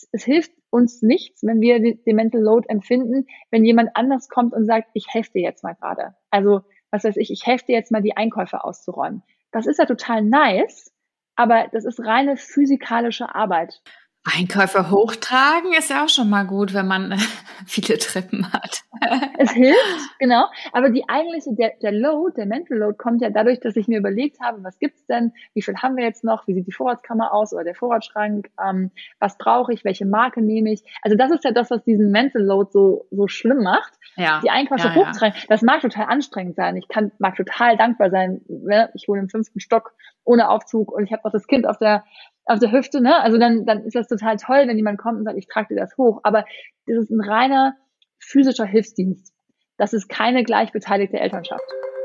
es hilft uns nichts, wenn wir den Mental Load empfinden, wenn jemand anders kommt und sagt, ich helfe dir jetzt mal gerade. Also, was weiß ich helfe dir jetzt mal die Einkäufe auszuräumen. Das ist ja total nice, aber das ist reine physikalische Arbeit. Einkäufe hochtragen ist ja auch schon mal gut, wenn man viele Treppen hat. Es hilft, genau. Aber die eigentliche, der Load, der Mental Load kommt ja dadurch, dass ich mir überlegt habe, was gibt's denn? Wie viel haben wir jetzt noch? Wie sieht die Vorratskammer aus oder der Vorratsschrank? Was brauche ich? Welche Marke nehme ich? Also das ist ja das, was diesen Mental Load so schlimm macht. Ja. Die Einkäufe hochtragen. Ja. Das mag total anstrengend sein. Mag total dankbar sein. Ich wohne im 5. Stock ohne Aufzug und ich habe noch das Kind auf der Hüfte, ne? Also dann ist das total toll, wenn jemand kommt und sagt, ich trage dir das hoch. Aber das ist ein reiner physischer Hilfsdienst. Das ist keine gleichbeteiligte Elternschaft.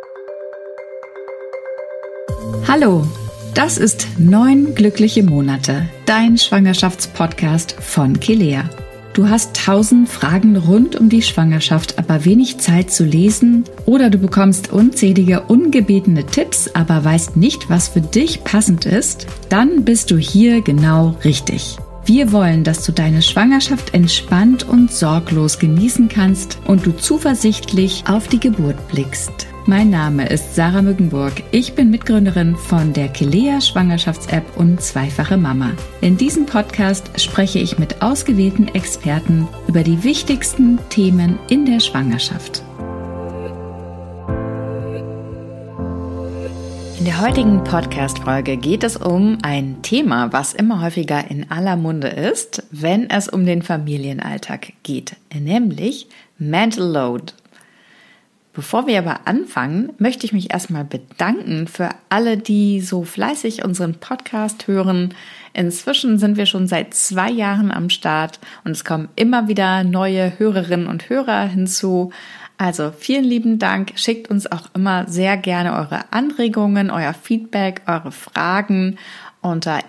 Hallo, das ist 9 glückliche Monate, dein Schwangerschaftspodcast von Kelea. Du hast 1000 Fragen rund um die Schwangerschaft, aber wenig Zeit zu lesen, oder du bekommst unzählige ungebetene Tipps, aber weißt nicht, was für dich passend ist? Dann bist du hier genau richtig. Wir wollen, dass du deine Schwangerschaft entspannt und sorglos genießen kannst und du zuversichtlich auf die Geburt blickst. Mein Name ist Sarah Mückenburg. Ich bin Mitgründerin von der Kelea Schwangerschafts-App und zweifache Mama. In diesem Podcast spreche ich mit ausgewählten Experten über die wichtigsten Themen in der Schwangerschaft. In der heutigen Podcast-Folge geht es um ein Thema, was immer häufiger in aller Munde ist, wenn es um den Familienalltag geht, nämlich Mental Load. Bevor wir aber anfangen, möchte ich mich erstmal bedanken für alle, die so fleißig unseren Podcast hören. Inzwischen sind wir schon seit 2 Jahren am Start und es kommen immer wieder neue Hörerinnen und Hörer hinzu. Also vielen lieben Dank. Schickt uns auch immer sehr gerne eure Anregungen, euer Feedback, eure Fragen unter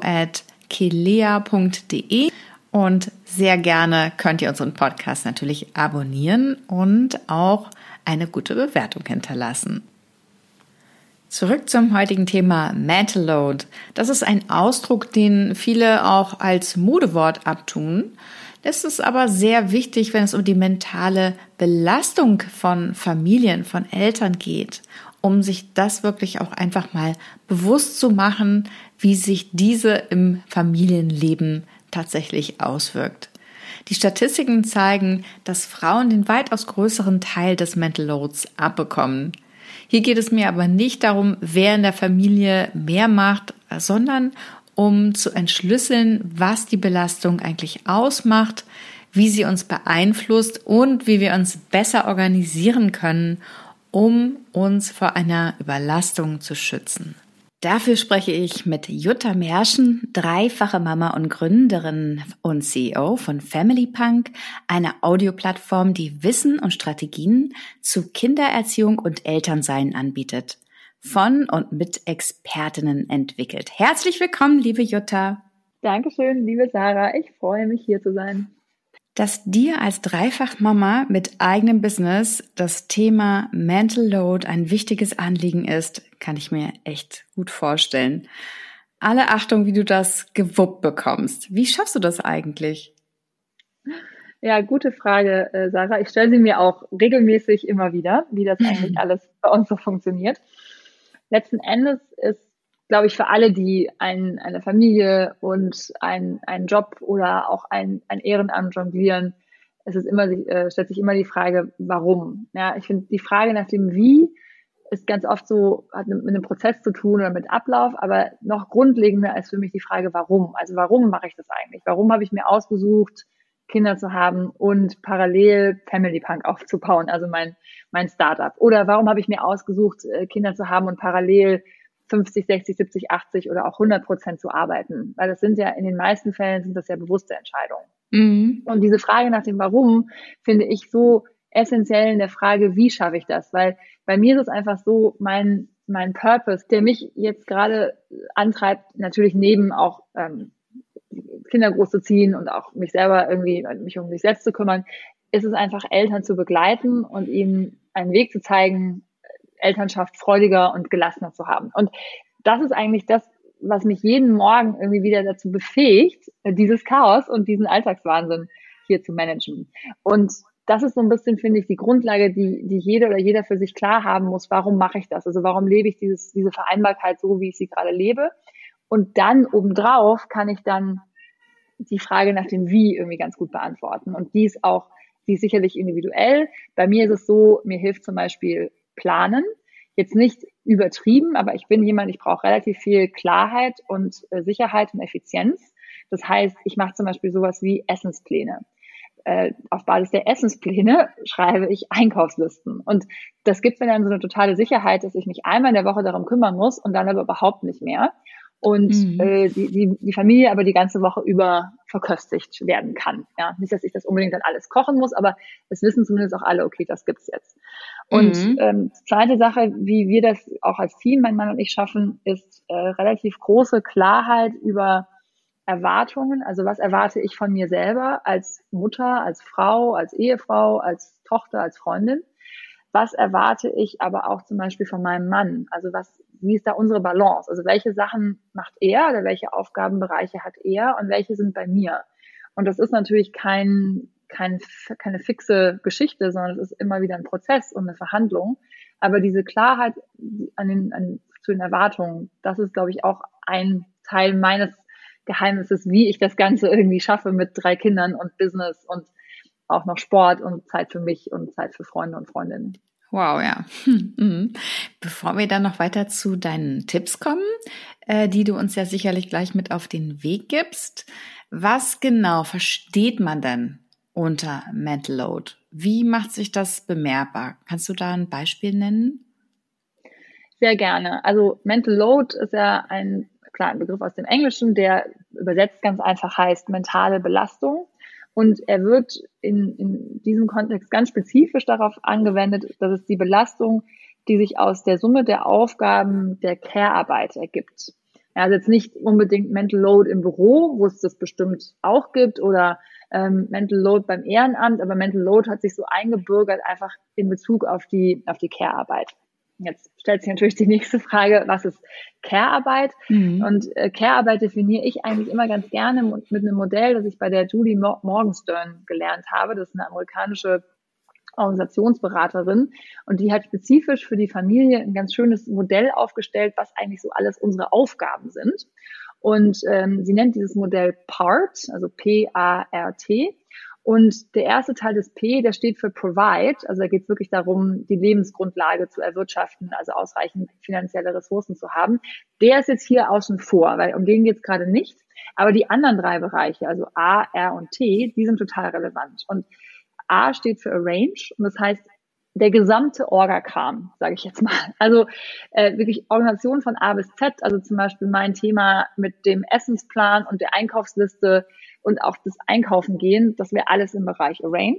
info@kelea.de und sehr gerne könnt ihr unseren Podcast natürlich abonnieren und auch eine gute Bewertung hinterlassen. Zurück zum heutigen Thema Mental Load. Das ist ein Ausdruck, den viele auch als Modewort abtun. Das ist aber sehr wichtig, wenn es um die mentale Belastung von Familien, von Eltern geht, um sich das wirklich auch einfach mal bewusst zu machen, wie sich diese im Familienleben tatsächlich auswirkt. Die Statistiken zeigen, dass Frauen den weitaus größeren Teil des Mental Loads abbekommen. Hier geht es mir aber nicht darum, wer in der Familie mehr macht, sondern um zu entschlüsseln, was die Belastung eigentlich ausmacht, wie sie uns beeinflusst und wie wir uns besser organisieren können, um uns vor einer Überlastung zu schützen. Dafür spreche ich mit Jutta Merschen, dreifache Mama und Gründerin und CEO von Family Punk, einer Audioplattform, die Wissen und Strategien zu Kindererziehung und Elternsein anbietet. Von und mit Expertinnen entwickelt. Herzlich willkommen, liebe Jutta. Dankeschön, liebe Sarah. Ich freue mich, hier zu sein. Dass dir als Dreifachmama mit eigenem Business das Thema Mental Load ein wichtiges Anliegen ist, kann ich mir echt gut vorstellen. Alle Achtung, wie du das gewuppt bekommst. Wie schaffst du das eigentlich? Ja, gute Frage, Sarah. Ich stelle sie mir auch regelmäßig immer wieder, wie das eigentlich alles bei uns so funktioniert. Letzten Endes ist, glaube ich, für alle, die eine Familie und einen Job oder auch ein Ehrenamt jonglieren, stellt sich immer die Frage, warum? Ja, ich finde, die Frage nach dem Wie ist ganz oft so, hat mit einem Prozess zu tun oder mit Ablauf, aber noch grundlegender ist für mich die Frage, warum? Also warum mache ich das eigentlich? Warum habe ich mir ausgesucht, Kinder zu haben und parallel Family Punk aufzubauen, also mein Startup? Oder warum habe ich mir ausgesucht, Kinder zu haben und parallel 50, 60, 70, 80 oder auch 100% zu arbeiten? Weil das sind ja in den meisten Fällen sind das ja bewusste Entscheidungen. Mhm. Und diese Frage nach dem Warum finde ich so essentiell in der Frage, wie schaffe ich das? Weil bei mir ist es einfach so, mein Purpose, der mich jetzt gerade antreibt, natürlich neben auch Kinder großzuziehen und auch mich um mich selbst zu kümmern, ist es einfach, Eltern zu begleiten und ihnen einen Weg zu zeigen, Elternschaft freudiger und gelassener zu haben. Und das ist eigentlich das, was mich jeden Morgen irgendwie wieder dazu befähigt, dieses Chaos und diesen Alltagswahnsinn hier zu managen. Und das ist so ein bisschen, finde ich, die Grundlage, die jede oder jeder für sich klar haben muss. Warum mache ich das? Also warum lebe ich diese Vereinbarkeit so, wie ich sie gerade lebe? Und dann obendrauf kann ich dann die Frage nach dem Wie irgendwie ganz gut beantworten. Und die ist sicherlich individuell. Bei mir ist es so, mir hilft zum Beispiel Planen. Jetzt nicht übertrieben, aber ich bin jemand, ich brauche relativ viel Klarheit und Sicherheit und Effizienz. Das heißt, ich mache zum Beispiel sowas wie Essenspläne. Auf Basis der Essenspläne schreibe ich Einkaufslisten. Und das gibt mir dann so eine totale Sicherheit, dass ich mich einmal in der Woche darum kümmern muss und dann aber überhaupt nicht mehr. Und die Familie aber die ganze Woche über verköstigt werden kann. Ja, nicht, dass ich das unbedingt dann alles kochen muss, aber es wissen zumindest auch alle, okay, das gibt's jetzt. Und zweite Sache, wie wir das auch als Team, mein Mann und ich, schaffen, ist relativ große Klarheit über Erwartungen. Also was erwarte ich von mir selber als Mutter, als Frau, als Ehefrau, als Tochter, als Freundin? Was erwarte ich aber auch zum Beispiel von meinem Mann? Also wie ist da unsere Balance? Also welche Sachen macht er oder welche Aufgabenbereiche hat er und welche sind bei mir? Und das ist natürlich keine fixe Geschichte, sondern es ist immer wieder ein Prozess und eine Verhandlung. Aber diese Klarheit zu den Erwartungen, das ist, glaube ich, auch ein Teil meines Geheimnisses, wie ich das Ganze irgendwie schaffe mit 3 Kindern und Business und auch noch Sport und Zeit für mich und Zeit für Freunde und Freundinnen. Wow, ja. Bevor wir dann noch weiter zu deinen Tipps kommen, die du uns ja sicherlich gleich mit auf den Weg gibst, was genau versteht man denn unter Mental Load? Wie macht sich das bemerkbar? Kannst du da ein Beispiel nennen? Sehr gerne. Also Mental Load ist ja ein Begriff aus dem Englischen, der übersetzt ganz einfach heißt mentale Belastung. Und er wird in diesem Kontext ganz spezifisch darauf angewendet, dass es die Belastung, die sich aus der Summe der Aufgaben der Care-Arbeit ergibt. Ja, also jetzt nicht unbedingt Mental Load im Büro, wo es das bestimmt auch gibt, oder Mental Load beim Ehrenamt, aber Mental Load hat sich so eingebürgert einfach in Bezug auf die Care-Arbeit. Jetzt stellt sich natürlich die nächste Frage, was ist Care-Arbeit? Und Care-Arbeit definiere ich eigentlich immer ganz gerne mit einem Modell, das ich bei der Julie Morgenstern gelernt habe. Das ist eine amerikanische Organisationsberaterin und die hat spezifisch für die Familie ein ganz schönes Modell aufgestellt, was eigentlich so alles unsere Aufgaben sind. Und sie nennt dieses Modell PART, also P-A-R-T. Und der erste Teil des P, der steht für Provide. Also da geht es wirklich darum, die Lebensgrundlage zu erwirtschaften, also ausreichend finanzielle Ressourcen zu haben. Der ist jetzt hier außen vor, weil um den geht es gerade nicht. Aber die anderen 3 Bereiche, also A, R und T, die sind total relevant. Und A steht für Arrange und das heißt der gesamte Orga-Kram, sage ich jetzt mal. Also wirklich Organisation von A bis Z, also zum Beispiel mein Thema mit dem Essensplan und der Einkaufsliste und auch das Einkaufen gehen, das wäre alles im Bereich Arrange.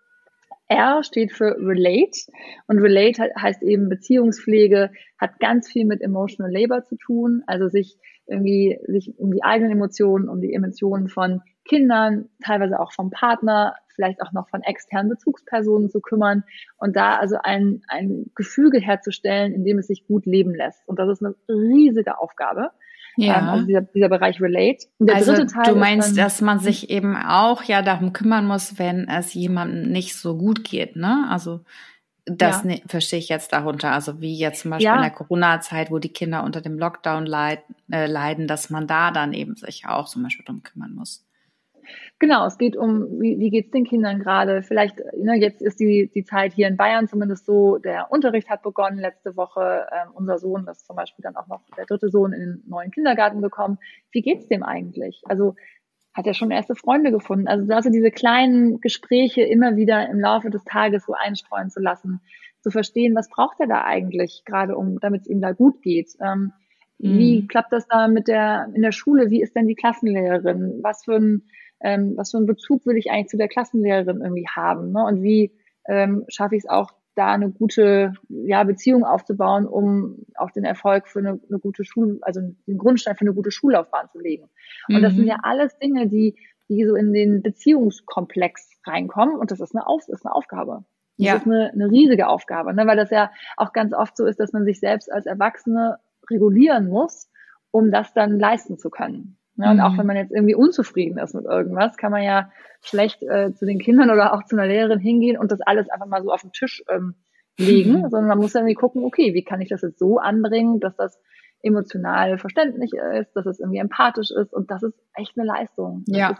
R steht für Relate und Relate heißt eben Beziehungspflege, hat ganz viel mit Emotional Labor zu tun, also sich um die eigenen Emotionen, um die Emotionen von Kindern, teilweise auch vom Partner, vielleicht auch noch von externen Bezugspersonen zu kümmern und da also ein Gefüge herzustellen, in dem es sich gut leben lässt. Und das ist eine riesige Aufgabe. Ja. Also dieser Bereich Relate. Und der also dritte Teil du meinst, ist dann, dass man sich eben auch ja darum kümmern muss, wenn es jemandem nicht so gut geht, ne? Also das verstehe ich jetzt darunter. Also wie jetzt zum Beispiel in der Corona-Zeit, wo die Kinder unter dem Lockdown leiden, dass man da dann eben sich auch zum Beispiel drum kümmern muss. Genau, es geht um, wie geht's den Kindern gerade? Vielleicht, jetzt ist die Zeit hier in Bayern zumindest so, der Unterricht hat begonnen letzte Woche. Unser Sohn, das ist zum Beispiel dann auch noch der 3. Sohn, in den neuen Kindergarten bekommen. Wie geht's dem eigentlich? Also hat er schon erste Freunde gefunden? Also diese kleinen Gespräche immer wieder im Laufe des Tages so einstreuen zu lassen, zu verstehen, was braucht er da eigentlich, gerade damit es ihm da gut geht. Wie klappt das da in der Schule? Wie ist denn die Klassenlehrerin? Was für ein Bezug will ich eigentlich zu der Klassenlehrerin irgendwie haben? Ne? Und wie schaffe ich es auch, da eine gute Beziehung aufzubauen, um auch den Erfolg für eine gute also den Grundstein für eine gute Schullaufbahn zu legen. Und das sind ja alles Dinge, die so in den Beziehungskomplex reinkommen. Und das ist eine Aufgabe. Das ist eine riesige Aufgabe, ne? Weil das ja auch ganz oft so ist, dass man sich selbst als Erwachsene regulieren muss, um das dann leisten zu können. Ja, und auch wenn man jetzt irgendwie unzufrieden ist mit irgendwas, kann man ja schlecht zu den Kindern oder auch zu einer Lehrerin hingehen und das alles einfach mal so auf den Tisch legen, sondern man muss irgendwie gucken, okay, wie kann ich das jetzt so anbringen, dass das emotional verständlich ist, dass es irgendwie empathisch ist, und das ist echt eine Leistung. Ja.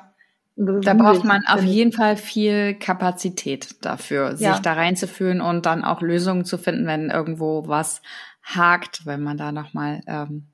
Da braucht man auf jeden Fall viel Kapazität dafür, sich da reinzufühlen und dann auch Lösungen zu finden, wenn irgendwo was hakt, wenn man da nochmal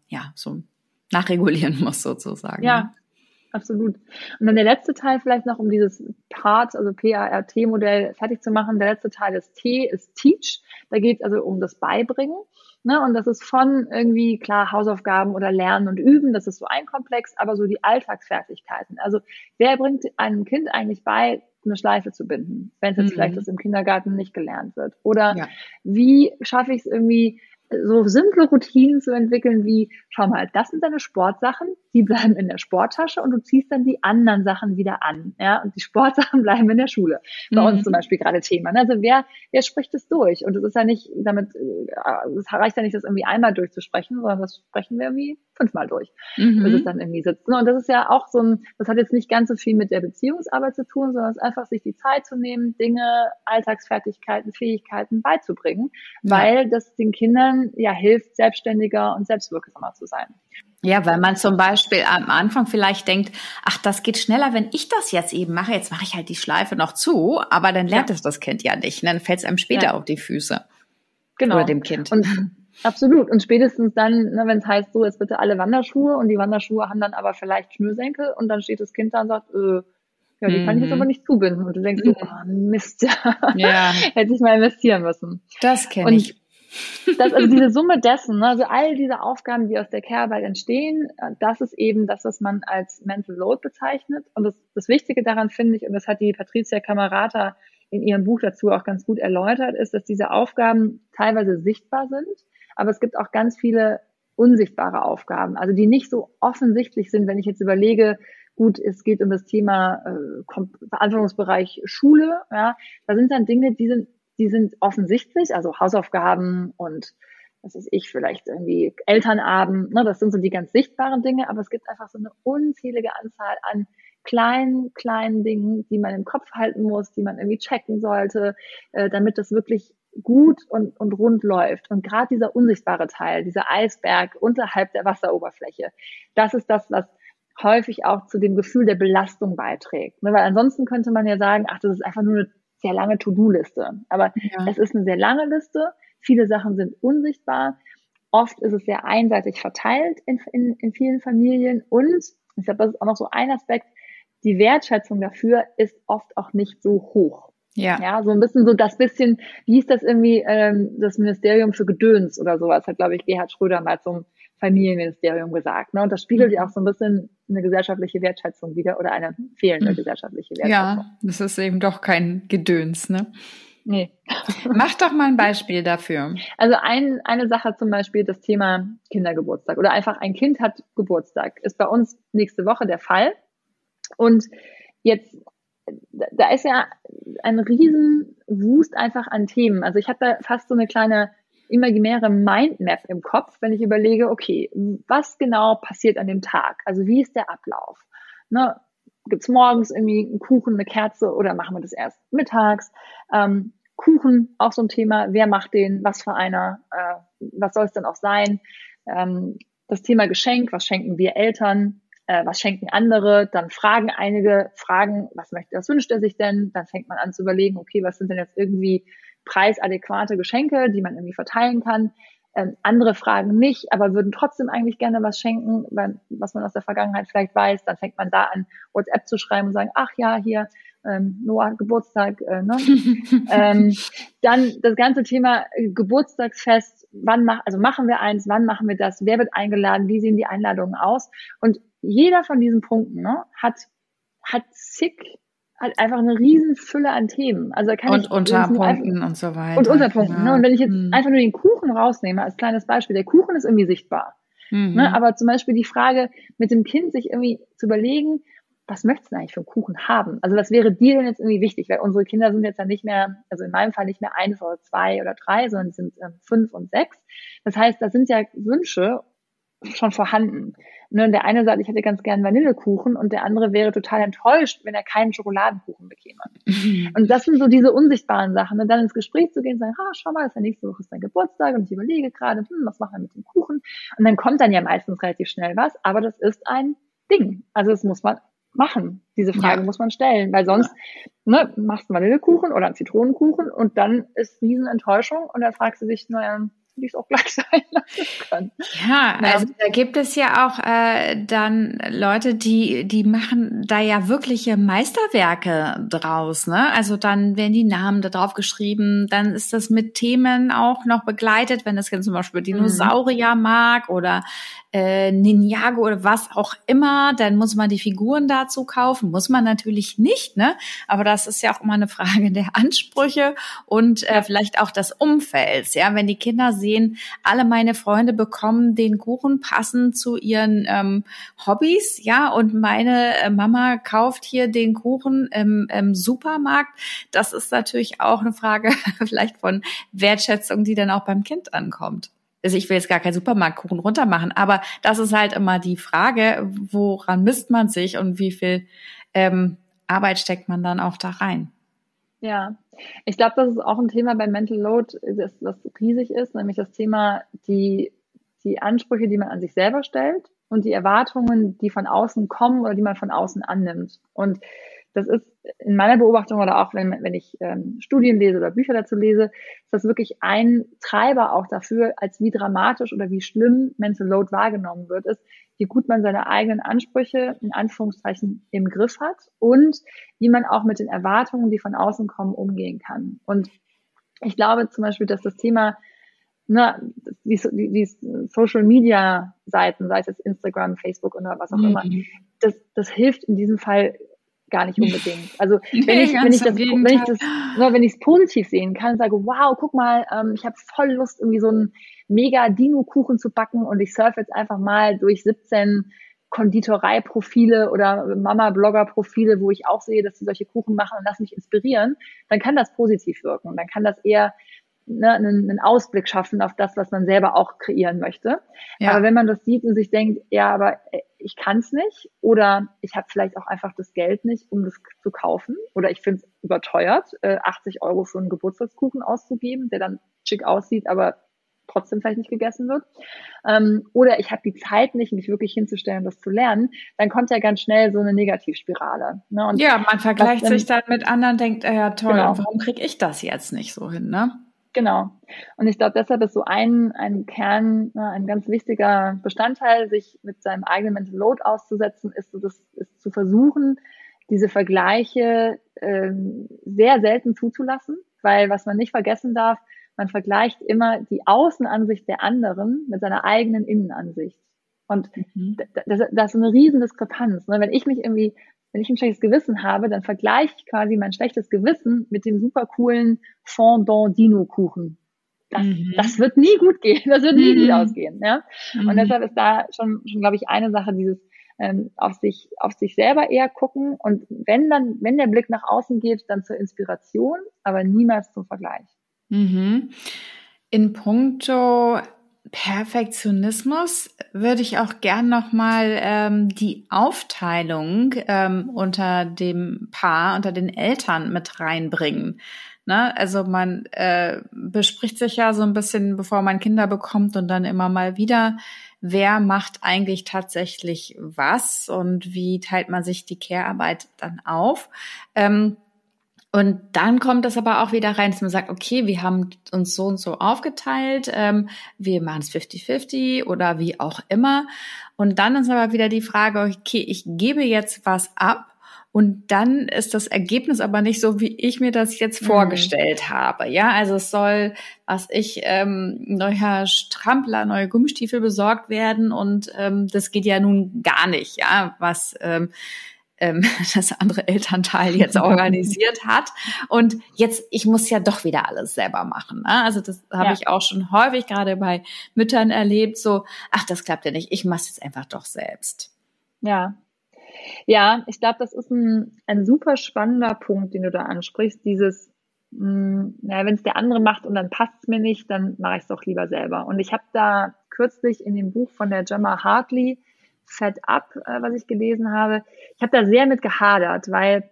so nachregulieren muss sozusagen. Ja, absolut. Und dann der letzte Teil vielleicht noch, um dieses PART, also PART-Modell fertig zu machen. Der letzte Teil ist T, ist Teach. Da geht es also um das Beibringen. Ne? Und das ist von irgendwie, klar, Hausaufgaben oder Lernen und Üben, das ist so ein Komplex, aber so die Alltagsfertigkeiten. Also wer bringt einem Kind eigentlich bei, eine Schleife zu binden, wenn es jetzt vielleicht das im Kindergarten nicht gelernt wird? Oder wie schaffe ich es irgendwie, so simple Routinen zu entwickeln wie, schau mal, das sind deine Sportsachen, die bleiben in der Sporttasche und du ziehst dann die anderen Sachen wieder an, ja, und die Sportsachen bleiben in der Schule. Bei uns zum Beispiel gerade Thema. Also wer spricht das durch? Und es ist ja nicht damit, es reicht ja nicht, das irgendwie einmal durchzusprechen, sondern das sprechen wir irgendwie 5-mal durch, bis es dann irgendwie sitzt. Und das ist ja auch so das hat jetzt nicht ganz so viel mit der Beziehungsarbeit zu tun, sondern es ist einfach, sich die Zeit zu nehmen, Dinge, Alltagsfertigkeiten, Fähigkeiten beizubringen, weil das den Kindern ja hilft, selbstständiger und selbstwirksamer zu sein. Ja, weil man zum Beispiel am Anfang vielleicht denkt, ach, das geht schneller, wenn ich das jetzt eben mache. Jetzt mache ich halt die Schleife noch zu, aber dann lernt es das Kind ja nicht. Und dann fällt es einem später auf die Füße. Genau. Oder dem Kind. Und absolut. Und spätestens dann, wenn es heißt, so, jetzt bitte alle Wanderschuhe, und die Wanderschuhe haben dann aber vielleicht Schnürsenkel, und dann steht das Kind da und sagt, ja, die kann ich jetzt aber nicht zubinden. Und du denkst so, oh Mist, hätte ich mal investieren müssen. Das kenne ich. Also diese Summe dessen, also all diese Aufgaben, die aus der Care-Arbeit entstehen, das ist eben das, was man als Mental Load bezeichnet. Und das Wichtige daran finde ich, und das hat die Patricia Camerata in ihrem Buch dazu auch ganz gut erläutert, ist, dass diese Aufgaben teilweise sichtbar sind, aber es gibt auch ganz viele unsichtbare Aufgaben, also die nicht so offensichtlich sind, wenn ich jetzt überlege, gut, es geht um das Thema Verantwortungsbereich Schule, ja, da sind dann Dinge, die sind offensichtlich, also Hausaufgaben und was weiß ich, vielleicht irgendwie Elternabend, ne, das sind so die ganz sichtbaren Dinge, aber es gibt einfach so eine unzählige Anzahl an kleinen Dingen, die man im Kopf halten muss, die man irgendwie checken sollte, damit das wirklich gut und rund läuft. Und gerade dieser unsichtbare Teil, dieser Eisberg unterhalb der Wasseroberfläche, das ist das, was häufig auch zu dem Gefühl der Belastung beiträgt. Weil ansonsten könnte man ja sagen, ach, das ist einfach nur eine sehr lange To-Do-Liste. Aber es ist eine sehr lange Liste. Viele Sachen sind unsichtbar. Oft ist es sehr einseitig verteilt in vielen Familien. Und ich glaube, das ist auch noch so ein Aspekt, die Wertschätzung dafür ist oft auch nicht so hoch. Ja, so ein bisschen so das bisschen, wie hieß das irgendwie, das Ministerium für Gedöns oder sowas, hat, glaube ich, Gerhard Schröder mal zum Familienministerium gesagt. Ne? Und das spiegelt ja auch so ein bisschen eine gesellschaftliche Wertschätzung wider oder eine fehlende gesellschaftliche Wertschätzung. Ja, das ist eben doch kein Gedöns, ne? Nee. Mach doch mal ein Beispiel dafür. Also eine Sache zum Beispiel, das Thema Kindergeburtstag oder einfach ein Kind hat Geburtstag, ist bei uns nächste Woche der Fall. Und jetzt, da ist ja ein riesen Wust einfach an Themen. Also ich habe da fast so eine kleine imaginäre Mindmap im Kopf, wenn ich überlege, okay, was genau passiert an dem Tag? Also wie ist der Ablauf? Ne? Gibt's morgens irgendwie einen Kuchen, eine Kerze, oder machen wir das erst mittags? Kuchen, auch so ein Thema. Wer macht den? Was für einer? Was soll es denn auch sein? Das Thema Geschenk, was schenken wir Eltern? Was schenken andere? Dann fragen einige, was wünscht er sich denn? Dann fängt man an zu überlegen, okay, was sind denn jetzt irgendwie preisadäquate Geschenke, die man irgendwie verteilen kann. Andere fragen nicht, aber würden trotzdem eigentlich gerne was schenken, was man aus der Vergangenheit vielleicht weiß. Dann fängt man da an, WhatsApp zu schreiben und sagen, ach ja, hier, Noah hat Geburtstag. Ne? Dann das ganze Thema Geburtstagsfest, machen wir eins, wann machen wir das, wer wird eingeladen, wie sehen die Einladungen aus? Und jeder von diesen Punkten, ne, hat einfach eine riesen Fülle an Themen. Also und Unterpunkten und so weiter. Und Unterpunkten. Ne? Und wenn ich jetzt einfach nur den Kuchen rausnehme, als kleines Beispiel, der Kuchen ist irgendwie sichtbar. Ne? Aber zum Beispiel die Frage mit dem Kind, sich irgendwie zu überlegen, was möchtest du eigentlich für einen Kuchen haben? Also was wäre dir denn jetzt irgendwie wichtig? Weil unsere Kinder sind jetzt ja nicht mehr, also in meinem Fall nicht mehr 1 oder 2 oder 3, sondern sind 5 und 6. Das heißt, das sind ja Wünsche schon vorhanden. Ne, der eine sagt, ich hätte ganz gern Vanillekuchen und der andere wäre total enttäuscht, wenn er keinen Schokoladenkuchen bekäme. Und das sind so diese unsichtbaren Sachen. Und dann ins Gespräch zu gehen und sagen, schau mal, das ist ja nächste Woche ist dein Geburtstag und ich überlege gerade, was machen wir mit dem Kuchen? Und dann kommt dann ja meistens relativ schnell was, aber das ist ein Ding. Also das muss man machen. Diese Frage muss man stellen, weil sonst machst du Vanillekuchen oder einen Zitronenkuchen und dann ist Riesenenttäuschung und dann fragst du dich, naja, die es auch gleich sein lassen können. Ja, also da gibt es ja auch dann Leute, die machen da ja wirkliche Meisterwerke draus, ne? Also dann werden die Namen da drauf geschrieben, dann ist das mit Themen auch noch begleitet, wenn das jetzt zum Beispiel Dinosaurier mag oder Ninjago oder was auch immer, dann muss man die Figuren dazu kaufen. Muss man natürlich nicht, ne? Aber das ist ja auch immer eine Frage der Ansprüche und vielleicht auch des Umfelds, ja? Wenn die Kinder sehen, alle meine Freunde bekommen den Kuchen passend zu ihren Hobbys, ja, und meine Mama kauft hier den Kuchen im Supermarkt. Das ist natürlich auch eine Frage vielleicht von Wertschätzung, die dann auch beim Kind ankommt. Also ich will jetzt gar keinen Supermarktkuchen runtermachen, aber das ist halt immer die Frage, woran misst man sich und wie viel Arbeit steckt man dann auch da rein? Ja, ich glaube, das ist auch ein Thema bei Mental Load, das riesig ist, nämlich das Thema die Ansprüche, die man an sich selber stellt und die Erwartungen, die von außen kommen oder die man von außen annimmt. Und das ist in meiner Beobachtung oder auch wenn ich Studien lese oder Bücher dazu lese, ist das wirklich ein Treiber auch dafür, als wie dramatisch oder wie schlimm Mental Load wahrgenommen wird, ist, wie gut man seine eigenen Ansprüche in Anführungszeichen im Griff hat und wie man auch mit den Erwartungen, die von außen kommen, umgehen kann. Und ich glaube zum Beispiel, dass das Thema die Social Media Seiten, sei es jetzt Instagram, Facebook oder was auch immer, das hilft in diesem Fall gar nicht unbedingt. Also wenn ich es positiv sehen kann und sage, wow, guck mal, ich habe voll Lust, irgendwie so einen mega Dino-Kuchen zu backen und ich surfe jetzt einfach mal durch 17 Konditoreiprofile oder Mama-Blogger-Profile, wo ich auch sehe, dass sie solche Kuchen machen und lass mich inspirieren, dann kann das positiv wirken. Dann kann das eher einen Ausblick schaffen auf das, was man selber auch kreieren möchte. Ja. Aber wenn man das sieht und sich denkt, ja, aber ich kann es nicht oder ich habe vielleicht auch einfach das Geld nicht, um das zu kaufen oder ich finde es überteuert, 80 € für einen Geburtstagskuchen auszugeben, der dann schick aussieht, aber trotzdem vielleicht nicht gegessen wird. Oder ich habe die Zeit nicht, mich wirklich hinzustellen und das zu lernen, dann kommt ja ganz schnell so eine Negativspirale. Ne? Und ja, man vergleicht sich dann mit anderen, denkt, ja toll, genau. Warum kriege ich das jetzt nicht so hin, ne? Genau. Und ich glaube, deshalb ist so ein Kern, ein ganz wichtiger Bestandteil, sich mit seinem eigenen Mental Load auszusetzen, ist zu versuchen, diese Vergleiche sehr selten zuzulassen, weil was man nicht vergessen darf, man vergleicht immer die Außenansicht der anderen mit seiner eigenen Innenansicht. Und das ist eine riesen Diskrepanz. Ne? Wenn ich ein schlechtes Gewissen habe, dann vergleiche ich quasi mein schlechtes Gewissen mit dem super coolen Fondant Dino Kuchen. Das wird nie gut gehen, das wird nie gut ausgehen. Ja? Und deshalb ist da schon, glaube ich, eine Sache, dieses auf sich selber eher gucken und wenn der Blick nach außen geht, dann zur Inspiration, aber niemals zum Vergleich. In puncto Perfektionismus würde ich auch gern nochmal die Aufteilung unter dem Paar, unter den Eltern mit reinbringen. Ne? Also man bespricht sich ja so ein bisschen, bevor man Kinder bekommt und dann immer mal wieder, wer macht eigentlich tatsächlich was und wie teilt man sich die Care-Arbeit dann auf. Und dann kommt es aber auch wieder rein, dass man sagt, okay, wir haben uns so und so aufgeteilt, wir machen es 50-50 oder wie auch immer. Und dann ist aber wieder die Frage, okay, ich gebe jetzt was ab und dann ist das Ergebnis aber nicht so, wie ich mir das jetzt vorgestellt habe. Ja, also es soll, neuer Strampler, neue Gummistiefel besorgt werden und das geht ja nun gar nicht, ja, was das andere Elternteil jetzt organisiert hat. Und jetzt, ich muss ja doch wieder alles selber machen. Ne? Also das habe ich auch schon häufig gerade bei Müttern erlebt, so, ach, das klappt ja nicht, ich mache es jetzt einfach doch selbst. Ja, ich glaube, das ist ein super spannender Punkt, den du da ansprichst, dieses wenn es der andere macht und dann passt es mir nicht, dann mache ich es doch lieber selber. Und ich habe da kürzlich in dem Buch von der Gemma Hartley, Fed Up, was ich gelesen habe, ich habe da sehr mit gehadert, weil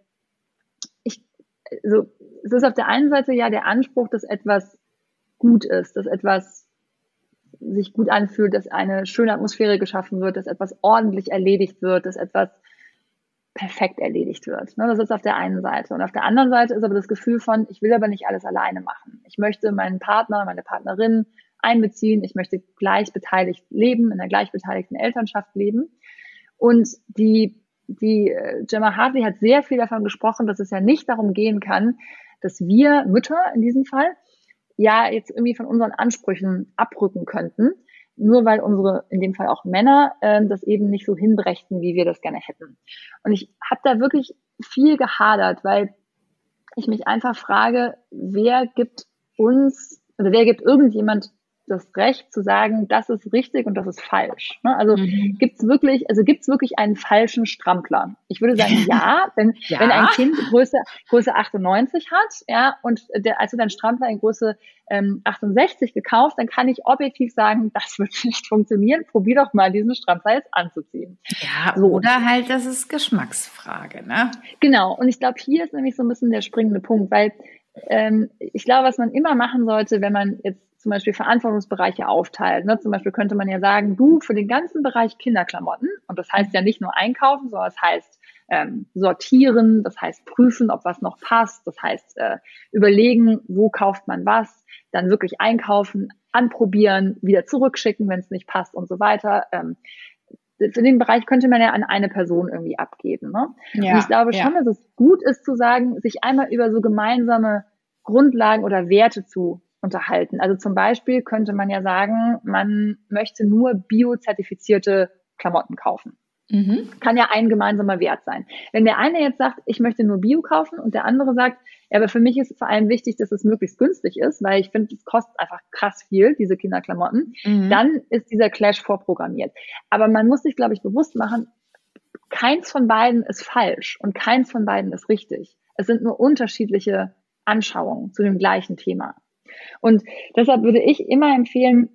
es ist auf der einen Seite ja der Anspruch, dass etwas gut ist, dass etwas sich gut anfühlt, dass eine schöne Atmosphäre geschaffen wird, dass etwas ordentlich erledigt wird, dass etwas perfekt erledigt wird. Das ist auf der einen Seite. Und auf der anderen Seite ist aber das Gefühl von, ich will aber nicht alles alleine machen. Ich möchte meinen Partner, meine Partnerin einbeziehen. Ich möchte gleich beteiligt leben, in einer gleich beteiligten Elternschaft leben. Und die Gemma Hartley hat sehr viel davon gesprochen, dass es ja nicht darum gehen kann, dass wir Mütter in diesem Fall ja jetzt irgendwie von unseren Ansprüchen abrücken könnten, nur weil unsere, in dem Fall auch Männer, das eben nicht so hinbrächten, wie wir das gerne hätten. Und ich habe da wirklich viel gehadert, weil ich mich einfach frage, wer gibt irgendjemand das Recht zu sagen, das ist richtig und das ist falsch. Also gibt's wirklich einen falschen Strampler? Ich würde sagen, ja, wenn ein Kind Größe 98 hat, ja, und als du dein Strampler in Größe 68 gekauft, dann kann ich objektiv sagen, das wird nicht funktionieren. Probier doch mal, diesen Strampler jetzt anzuziehen. Ja, so. Oder halt, das ist Geschmacksfrage, ne? Genau. Und ich glaube, hier ist nämlich so ein bisschen der springende Punkt, weil ich glaube, was man immer machen sollte, wenn man jetzt zum Beispiel Verantwortungsbereiche aufteilt. Zum Beispiel könnte man ja sagen, du für den ganzen Bereich Kinderklamotten, und das heißt ja nicht nur einkaufen, sondern das heißt sortieren, das heißt prüfen, ob was noch passt, das heißt überlegen, wo kauft man was, dann wirklich einkaufen, anprobieren, wieder zurückschicken, wenn es nicht passt und so weiter. Für den Bereich könnte man ja an eine Person irgendwie abgeben. Ne? Ja, und ich glaube schon, dass es gut ist zu sagen, sich einmal über so gemeinsame Grundlagen oder Werte zu unterhalten. Also zum Beispiel könnte man ja sagen, man möchte nur biozertifizierte Klamotten kaufen. Kann ja ein gemeinsamer Wert sein. Wenn der eine jetzt sagt, ich möchte nur Bio kaufen und der andere sagt, ja, aber für mich ist vor allem wichtig, dass es möglichst günstig ist, weil ich finde, es kostet einfach krass viel, diese Kinderklamotten, dann ist dieser Clash vorprogrammiert. Aber man muss sich, glaube ich, bewusst machen, keins von beiden ist falsch und keins von beiden ist richtig. Es sind nur unterschiedliche Anschauungen zu dem gleichen Thema. Und deshalb würde ich immer empfehlen,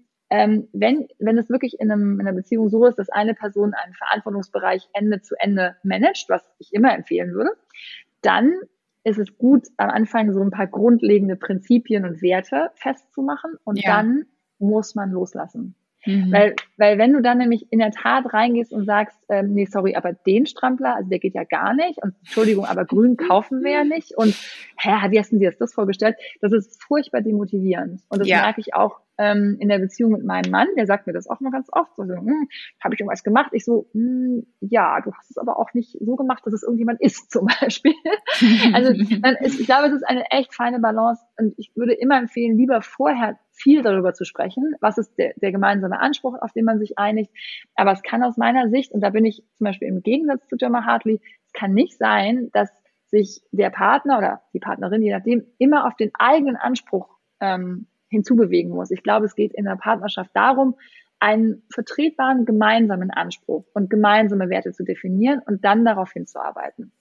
wenn es wirklich in einer Beziehung so ist, dass eine Person einen Verantwortungsbereich Ende zu Ende managt, was ich immer empfehlen würde, dann ist es gut, am Anfang so ein paar grundlegende Prinzipien und Werte festzumachen und dann muss man loslassen. Weil wenn du dann nämlich in der Tat reingehst und sagst, nee, sorry, aber den Strampler, also der geht ja gar nicht und Entschuldigung, aber grün kaufen wir ja nicht und wie hast du dir das vorgestellt? Das ist furchtbar demotivierend und das merke ich auch in der Beziehung mit meinem Mann, der sagt mir das auch mal ganz oft, so, habe ich irgendwas gemacht? Ich so, ja, du hast es aber auch nicht so gemacht, dass es irgendjemand ist zum Beispiel. Also ich glaube, es ist eine echt feine Balance und ich würde immer empfehlen, lieber vorher viel darüber zu sprechen, was ist der gemeinsame Anspruch, auf den man sich einigt. Aber es kann aus meiner Sicht, und da bin ich zum Beispiel im Gegensatz zu Gemma Hartley, es kann nicht sein, dass sich der Partner oder die Partnerin, je nachdem, immer auf den eigenen Anspruch hinzubewegen muss. Ich glaube, es geht in der Partnerschaft darum, einen vertretbaren gemeinsamen Anspruch und gemeinsame Werte zu definieren und dann darauf hinzuarbeiten.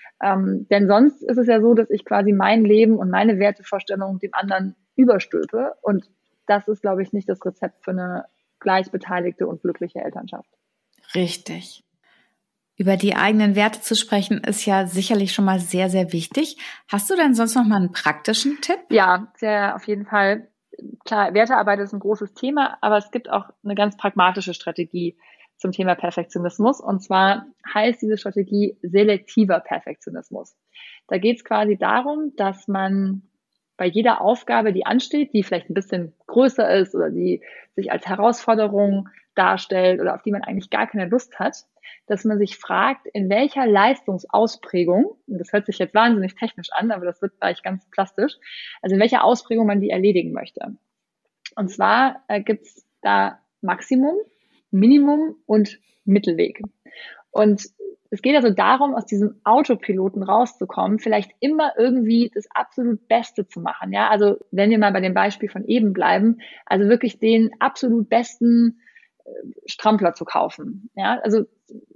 Denn sonst ist es ja so, dass ich quasi mein Leben und meine Wertevorstellungen dem anderen überstülpe. Und das ist, glaube ich, nicht das Rezept für eine gleichbeteiligte und glückliche Elternschaft. Richtig. Über die eigenen Werte zu sprechen, ist ja sicherlich schon mal sehr, sehr wichtig. Hast du denn sonst noch mal einen praktischen Tipp? Ja, auf jeden Fall. Klar, Wertearbeit ist ein großes Thema, aber es gibt auch eine ganz pragmatische Strategie zum Thema Perfektionismus. Und zwar heißt diese Strategie selektiver Perfektionismus. Da geht es quasi darum, dass man bei jeder Aufgabe, die ansteht, die vielleicht ein bisschen größer ist oder die sich als Herausforderung darstellt oder auf die man eigentlich gar keine Lust hat, dass man sich fragt, in welcher Leistungsausprägung, und das hört sich jetzt wahnsinnig technisch an, aber das wird gleich ganz plastisch, also in welcher Ausprägung man die erledigen möchte. Und zwar gibt's da Maximum, Minimum und Mittelweg. Und es geht also darum, aus diesem Autopiloten rauszukommen, vielleicht immer irgendwie das absolut Beste zu machen. Ja, also wenn wir mal bei dem Beispiel von eben bleiben, also wirklich den absolut besten Strampler zu kaufen. Ja, also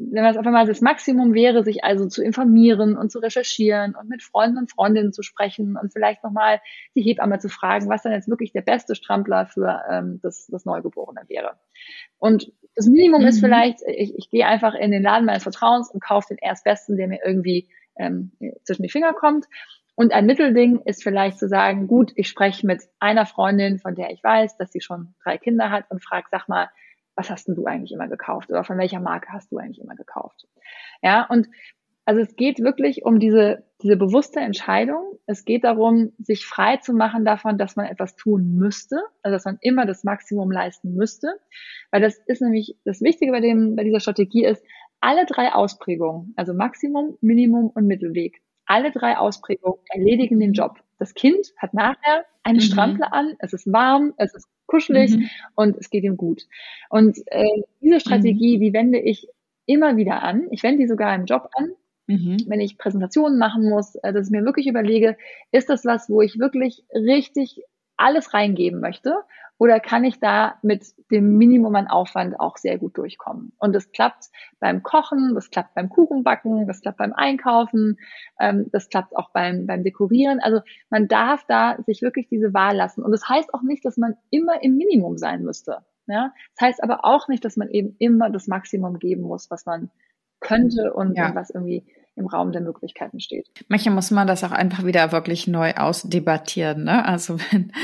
wenn man es einfach mal das Maximum wäre, sich also zu informieren und zu recherchieren und mit Freunden und Freundinnen zu sprechen und vielleicht nochmal die Hebamme zu fragen, was dann jetzt wirklich der beste Strampler für das Neugeborene wäre. Und das Minimum ist vielleicht, ich gehe einfach in den Laden meines Vertrauens und kaufe den Erstbesten, der mir irgendwie zwischen die Finger kommt. Und ein Mittelding ist vielleicht zu sagen, gut, ich spreche mit einer Freundin, von der ich weiß, dass sie schon 3 Kinder hat und frage, sag mal, was hast denn du eigentlich immer gekauft? Oder von welcher Marke hast du eigentlich immer gekauft? Ja, und also es geht wirklich um diese bewusste Entscheidung. Es geht darum, sich frei zu machen davon, dass man etwas tun müsste, also dass man immer das Maximum leisten müsste. Weil das ist nämlich das Wichtige bei dieser Strategie ist, alle 3 Ausprägungen, also Maximum, Minimum und Mittelweg, alle 3 Ausprägungen erledigen den Job. Das Kind hat nachher eine Strample an, es ist warm, es ist kuschelig und es geht ihm gut. Und diese Strategie, die wende ich immer wieder an. Ich wende die sogar im Job an, wenn ich Präsentationen machen muss, dass ich mir wirklich überlege, ist das was, wo ich wirklich richtig alles reingeben möchte? Oder kann ich da mit dem Minimum an Aufwand auch sehr gut durchkommen? Und das klappt beim Kochen, das klappt beim Kuchenbacken, das klappt beim Einkaufen, das klappt auch beim Dekorieren. Also man darf da sich wirklich diese Wahl lassen. Und das heißt auch nicht, dass man immer im Minimum sein müsste. Ja? Das heißt aber auch nicht, dass man eben immer das Maximum geben muss, was man könnte und was irgendwie im Raum der Möglichkeiten steht. Manchmal muss man das auch einfach wieder wirklich neu ausdebattieren, ne? Also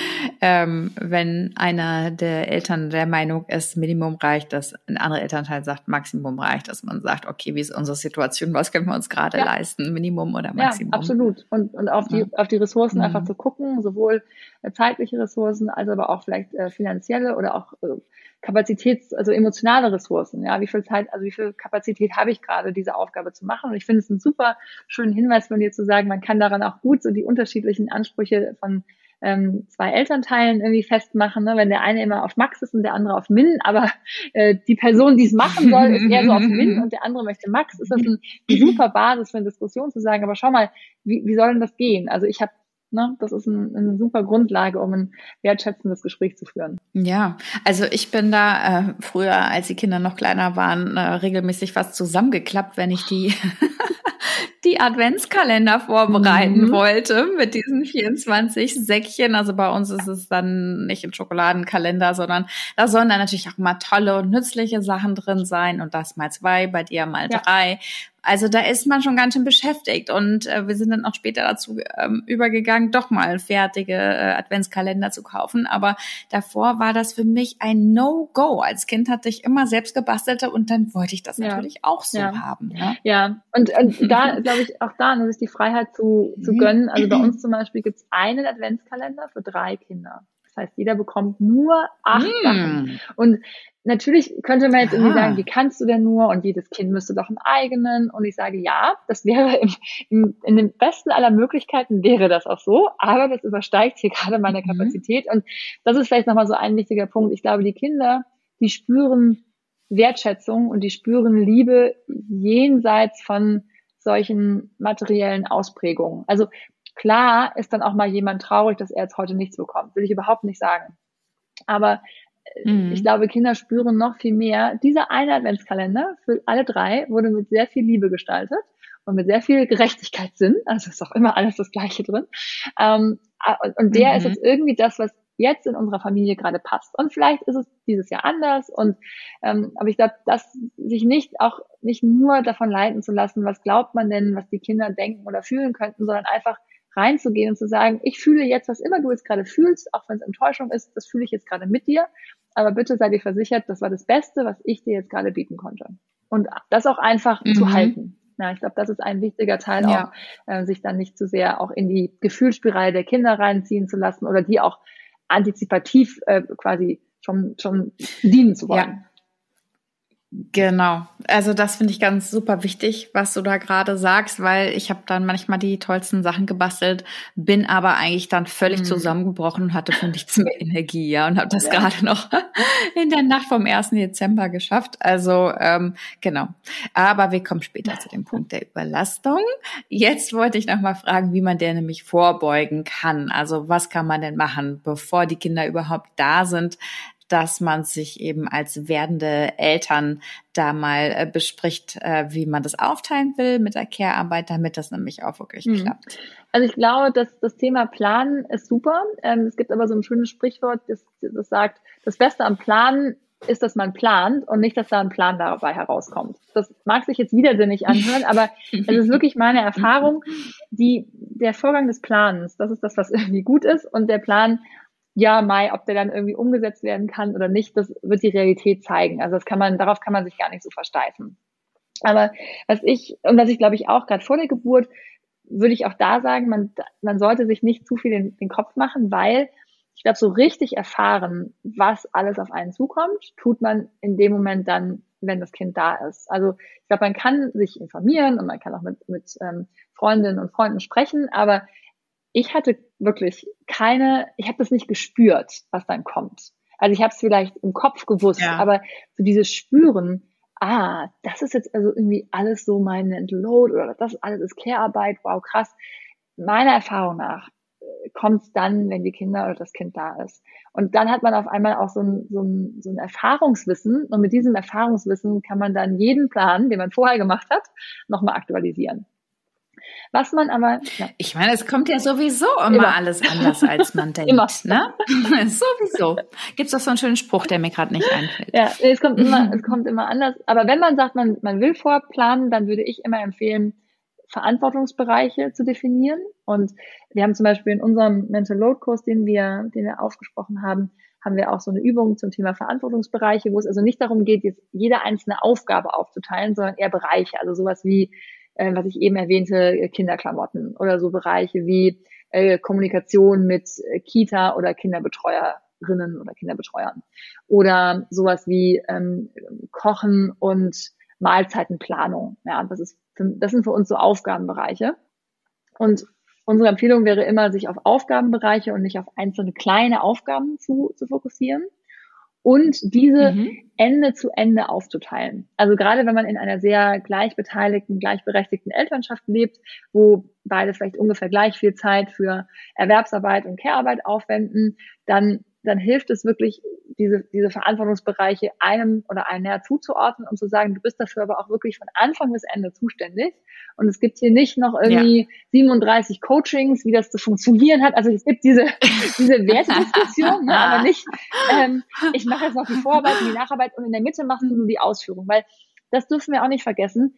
wenn einer der Eltern der Meinung ist, Minimum reicht, dass ein anderer Elternteil sagt, Maximum reicht, dass man sagt, okay, wie ist unsere Situation, was können wir uns gerade leisten, Minimum oder Maximum? Ja, absolut. Und auf die Ressourcen einfach zu gucken, sowohl zeitliche Ressourcen, als aber auch vielleicht finanzielle oder auch also emotionale Ressourcen. Ja, wie viel Zeit, also wie viel Kapazität habe ich gerade, diese Aufgabe zu machen? Und ich finde es einen super schönen Hinweis von dir zu sagen, man kann daran auch gut so die unterschiedlichen Ansprüche von 2 Elternteilen irgendwie festmachen, ne? Wenn der eine immer auf Max ist und der andere auf Min, aber die Person, die es machen soll, ist eher so auf Min und der andere möchte Max, ist das eine super Basis für eine Diskussion zu sagen, aber schau mal, wie soll denn das gehen? Also ich habe das ist eine super Grundlage, um ein wertschätzendes Gespräch zu führen. Ja, also ich bin da früher, als die Kinder noch kleiner waren, regelmäßig fast zusammengeklappt, wenn ich die Adventskalender vorbereiten wollte mit diesen 24 Säckchen. Also bei uns ist es dann nicht ein Schokoladenkalender, sondern da sollen dann natürlich auch mal tolle und nützliche Sachen drin sein und das mal 2, bei dir mal 3. Also da ist man schon ganz schön beschäftigt und wir sind dann auch später dazu übergegangen, doch mal fertige Adventskalender zu kaufen. Aber davor war das für mich ein No-Go. Als Kind hatte ich immer selbst gebastelte und dann wollte ich das natürlich auch so haben. Ne? Ja, und da glaube ich auch da, sich die Freiheit zu gönnen. Also bei uns zum Beispiel gibt es einen Adventskalender für 3 Kinder. Das heißt, jeder bekommt nur 8 Sachen. Und natürlich könnte man jetzt irgendwie sagen, wie kannst du denn nur? Und jedes Kind müsste doch einen eigenen. Und ich sage, ja, das wäre in den besten aller Möglichkeiten wäre das auch so. Aber das übersteigt hier gerade meine Kapazität. Und das ist vielleicht nochmal so ein wichtiger Punkt. Ich glaube, die Kinder, die spüren Wertschätzung und die spüren Liebe jenseits von solchen materiellen Ausprägungen. Also klar ist dann auch mal jemand traurig, dass er jetzt heute nichts bekommt. Will ich überhaupt nicht sagen. Aber ich glaube, Kinder spüren noch viel mehr. Dieser eine Adventskalender für alle 3 wurde mit sehr viel Liebe gestaltet und mit sehr viel Gerechtigkeitssinn. Also ist auch immer alles das Gleiche drin. Und der ist jetzt irgendwie das, was jetzt in unserer Familie gerade passt. Und vielleicht ist es dieses Jahr anders. Aber ich glaube, dass sich nicht nur davon leiten zu lassen, was glaubt man denn, was die Kinder denken oder fühlen könnten, sondern einfach reinzugehen und zu sagen, ich fühle jetzt, was immer du jetzt gerade fühlst, auch wenn es Enttäuschung ist, das fühle ich jetzt gerade mit dir, aber bitte sei dir versichert, das war das Beste, was ich dir jetzt gerade bieten konnte. Und das auch einfach zu halten. Ja, ich glaube, das ist ein wichtiger Teil auch, sich dann nicht zu sehr auch in die Gefühlsspirale der Kinder reinziehen zu lassen oder die auch antizipativ quasi schon dienen zu wollen. Ja. Genau, also das finde ich ganz super wichtig, was du da gerade sagst, weil ich habe dann manchmal die tollsten Sachen gebastelt, bin aber eigentlich dann völlig zusammengebrochen und hatte für nichts mehr Energie, und habe das gerade noch in der Nacht vom 1. Dezember geschafft. Also genau, aber wir kommen später zu dem Punkt der Überlastung. Jetzt wollte ich noch mal fragen, wie man der nämlich vorbeugen kann. Also was kann man denn machen, bevor die Kinder überhaupt da sind, dass man sich eben als werdende Eltern da mal bespricht, wie man das aufteilen will mit der Care-Arbeit, damit das nämlich auch wirklich klappt. Also ich glaube, dass das Thema Planen ist super. Es gibt aber so ein schönes Sprichwort, das sagt, das Beste am Planen ist, dass man plant und nicht, dass da ein Plan dabei herauskommt. Das mag sich jetzt widersinnig anhören, aber es ist wirklich meine Erfahrung, der Vorgang des Planens, das ist das, was irgendwie gut ist, und der Plan, ob der dann irgendwie umgesetzt werden kann oder nicht, das wird die Realität zeigen. Also darauf kann man sich gar nicht so versteifen. Aber was ich glaube ich auch gerade vor der Geburt, würde ich auch da sagen, man sollte sich nicht zu viel den Kopf machen, weil ich glaube, so richtig erfahren, was alles auf einen zukommt, tut man in dem Moment dann, wenn das Kind da ist. Also ich glaube, man kann sich informieren und man kann auch mit Freundinnen und Freunden sprechen, aber ich hatte wirklich ich habe das nicht gespürt, was dann kommt. Also ich habe es vielleicht im Kopf gewusst, aber so dieses Spüren, das ist jetzt also irgendwie alles so mein Mental Load oder das alles ist Care-Arbeit, wow, krass. Meiner Erfahrung nach kommt es dann, wenn die Kinder oder das Kind da ist. Und dann hat man auf einmal auch so ein Erfahrungswissen, und mit diesem Erfahrungswissen kann man dann jeden Plan, den man vorher gemacht hat, nochmal aktualisieren. Was man aber... Ja. Ich meine, es kommt ja sowieso immer alles anders, als man denkt. Immer. Ne? Sowieso. Gibt's doch so einen schönen Spruch, der mir gerade nicht einfällt. Ja, es kommt immer anders. Aber wenn man sagt, man will vorplanen, dann würde ich immer empfehlen, Verantwortungsbereiche zu definieren. Und wir haben zum Beispiel in unserem Mental Load Kurs, den wir aufgesprochen haben wir auch so eine Übung zum Thema Verantwortungsbereiche, wo es also nicht darum geht, jetzt jede einzelne Aufgabe aufzuteilen, sondern eher Bereiche. Also sowas wie, was ich eben erwähnte, Kinderklamotten oder so Bereiche wie Kommunikation mit Kita oder Kinderbetreuerinnen oder Kinderbetreuern. Oder sowas wie Kochen und Mahlzeitenplanung. Ja, das sind für uns so Aufgabenbereiche. Und unsere Empfehlung wäre immer, sich auf Aufgabenbereiche und nicht auf einzelne kleine Aufgaben zu fokussieren und diese Ende zu Ende aufzuteilen. Also gerade wenn man in einer sehr gleichberechtigten Elternschaft lebt, wo beide vielleicht ungefähr gleich viel Zeit für Erwerbsarbeit und Care-Arbeit aufwenden, dann hilft es wirklich, diese Verantwortungsbereiche einem oder einer zuzuordnen und zu sagen, du bist dafür aber auch wirklich von Anfang bis Ende zuständig. Und es gibt hier nicht noch irgendwie 37 Coachings, wie das zu funktionieren hat. Also es gibt diese Wertediskussion, ne, aber nicht, ich mache jetzt noch die Vorarbeit und die Nacharbeit und in der Mitte machst du nur die Ausführung, weil das dürfen wir auch nicht vergessen.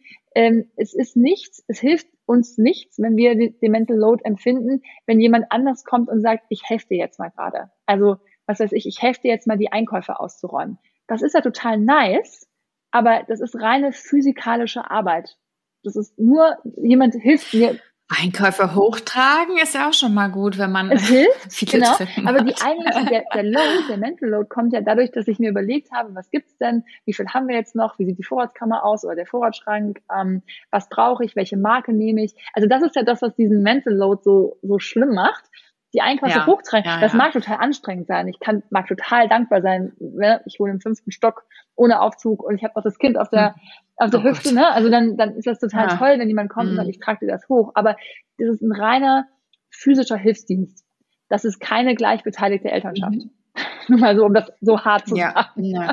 Es hilft uns nichts, wenn wir den Mental Load empfinden, wenn jemand anders kommt und sagt, ich helfe dir jetzt mal gerade. Also was weiß ich helfe dir jetzt mal, die Einkäufe auszuräumen. Das ist ja total nice, aber das ist reine physikalische Arbeit. Das ist nur, jemand hilft mir. Einkäufe hochtragen ist ja auch schon mal gut, wenn man es hilft, viele genau. Treffen Aber hat. der Mental Load kommt ja dadurch, dass ich mir überlegt habe, was gibt's denn, wie viel haben wir jetzt noch, wie sieht die Vorratskammer aus oder der Vorratsschrank, was brauche ich, welche Marke nehme ich. Also das ist ja das, was diesen Mental Load so schlimm macht. Die Einkäufe hochtragen, das mag total anstrengend sein. Ich mag total dankbar sein. Ich wohne im 5. Stock ohne Aufzug und ich habe auch das Kind auf der Hüfte. Ne? Also dann ist das total toll, wenn jemand kommt und sagt, ich trage dir das hoch. Aber das ist ein reiner physischer Hilfsdienst. Das ist keine gleichbeteiligte Elternschaft. Nur mal so, um das so hart zu sagen. Ja.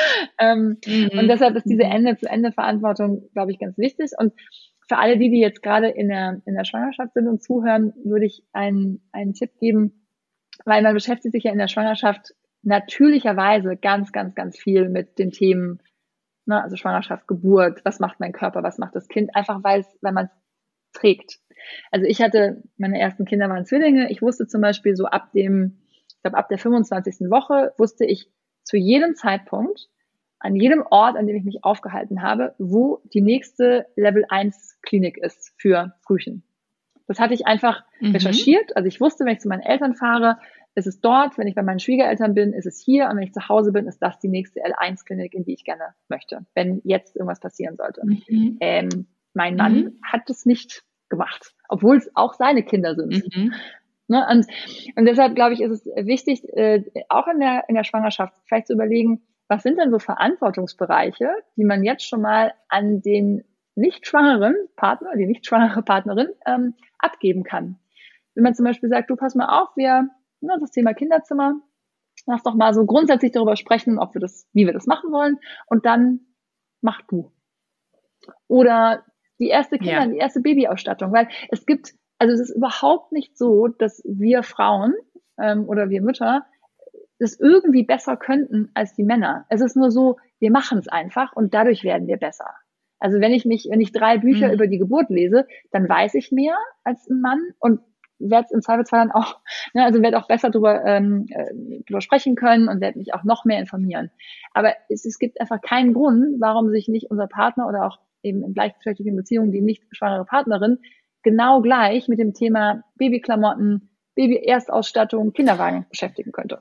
Und deshalb ist diese Ende-zu-Ende-Verantwortung, glaube ich, ganz wichtig. Und für alle die jetzt gerade in der Schwangerschaft sind und zuhören, würde ich einen Tipp geben, weil man beschäftigt sich ja in der Schwangerschaft natürlicherweise ganz, ganz, ganz viel mit den Themen, ne, also Schwangerschaft, Geburt, was macht mein Körper, was macht das Kind, einfach weil man es trägt. Also meine ersten Kinder waren Zwillinge, ich wusste zum Beispiel so ab der 25. Woche wusste ich zu jedem Zeitpunkt, an jedem Ort, an dem ich mich aufgehalten habe, wo die nächste Level 1 Klinik ist für Frühchen. Das hatte ich einfach recherchiert. Also ich wusste, wenn ich zu meinen Eltern fahre, ist es dort. Wenn ich bei meinen Schwiegereltern bin, ist es hier. Und wenn ich zu Hause bin, ist das die nächste L1 Klinik, in die ich gerne möchte, wenn jetzt irgendwas passieren sollte. Mein Mann hat es nicht gemacht, obwohl es auch seine Kinder sind. Ne? Und deshalb, glaube ich, ist es wichtig, auch in der Schwangerschaft vielleicht zu überlegen, was sind denn so Verantwortungsbereiche, die man jetzt schon mal an den nicht schwangeren Partner, die nicht schwangere Partnerin abgeben kann? Wenn man zum Beispiel sagt, du pass mal auf, das Thema Kinderzimmer, Lass doch mal so grundsätzlich darüber sprechen, wie wir das machen wollen. Und dann mach du. Oder die erste die erste Babyausstattung. Weil es ist überhaupt nicht so, dass wir Frauen oder wir Mütter das irgendwie besser könnten als die Männer. Es ist nur so, wir machen es einfach und dadurch werden wir besser. Also wenn ich 3 Bücher über die Geburt lese, dann weiß ich mehr als ein Mann und werde es im Zweifelsfall dann auch, werde auch besser drüber sprechen können und werde mich auch noch mehr informieren. Aber es gibt einfach keinen Grund, warum sich nicht unser Partner oder auch eben in gleichgeschlechtlichen Beziehungen die nicht schwangere Partnerin genau gleich mit dem Thema Babyklamotten, Baby-Erstausstattung, Kinderwagen beschäftigen könnte.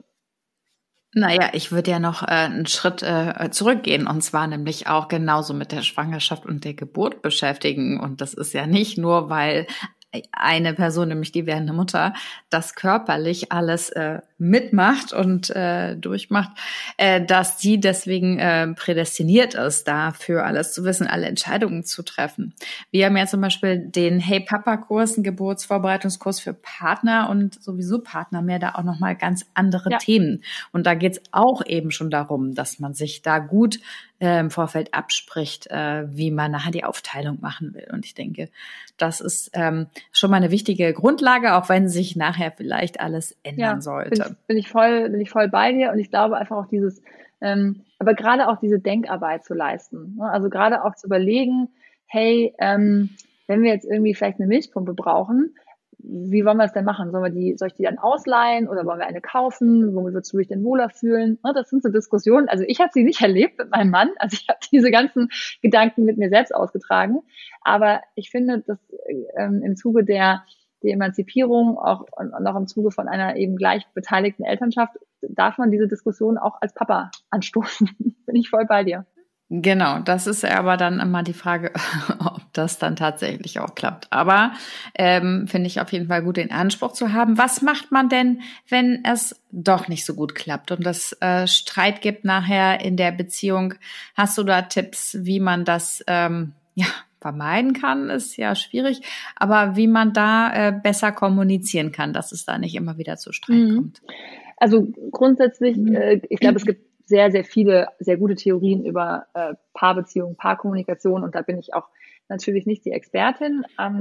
Naja, ich würde ja noch einen Schritt zurückgehen und zwar nämlich auch genauso mit der Schwangerschaft und der Geburt beschäftigen. Und das ist ja nicht nur, weil eine Person, nämlich die werdende Mutter, das körperlich alles mitmacht und durchmacht, dass sie deswegen prädestiniert ist, dafür alles zu wissen, alle Entscheidungen zu treffen. Wir haben ja zum Beispiel den Hey Papa-Kurs, einen Geburtsvorbereitungskurs für Partner und sowieso Partner mehr, da auch nochmal ganz andere Themen. Und da geht's auch eben schon darum, dass man sich da gut im Vorfeld abspricht, wie man nachher die Aufteilung machen will. Und ich denke, das ist schon mal eine wichtige Grundlage, auch wenn sich nachher vielleicht alles ändern sollte. Bin ich voll bei dir und ich glaube einfach auch aber gerade auch diese Denkarbeit zu leisten. Ne? Also gerade auch zu überlegen, hey, wenn wir jetzt irgendwie vielleicht eine Milchpumpe brauchen, wie wollen wir es denn machen? Soll ich die dann ausleihen oder wollen wir eine kaufen? Womit würdest du dich denn wohler fühlen? Das sind so Diskussionen. Also ich habe sie nicht erlebt mit meinem Mann. Also ich habe diese ganzen Gedanken mit mir selbst ausgetragen. Aber ich finde, dass im Zuge der Emanzipierung auch im Zuge von einer eben gleich beteiligten Elternschaft darf man diese Diskussion auch als Papa anstoßen. Bin ich voll bei dir. Genau, das ist aber dann immer die Frage, ob das dann tatsächlich auch klappt. Aber finde ich auf jeden Fall gut, den Anspruch zu haben. Was macht man denn, wenn es doch nicht so gut klappt und es Streit gibt nachher in der Beziehung? Hast du da Tipps, wie man das vermeiden kann? Ist ja schwierig, aber wie man da besser kommunizieren kann, dass es da nicht immer wieder zu Streit kommt? Also grundsätzlich, ich glaube, es gibt sehr, sehr viele, sehr gute Theorien über Paarbeziehungen, Paarkommunikation und da bin ich auch natürlich nicht die Expertin.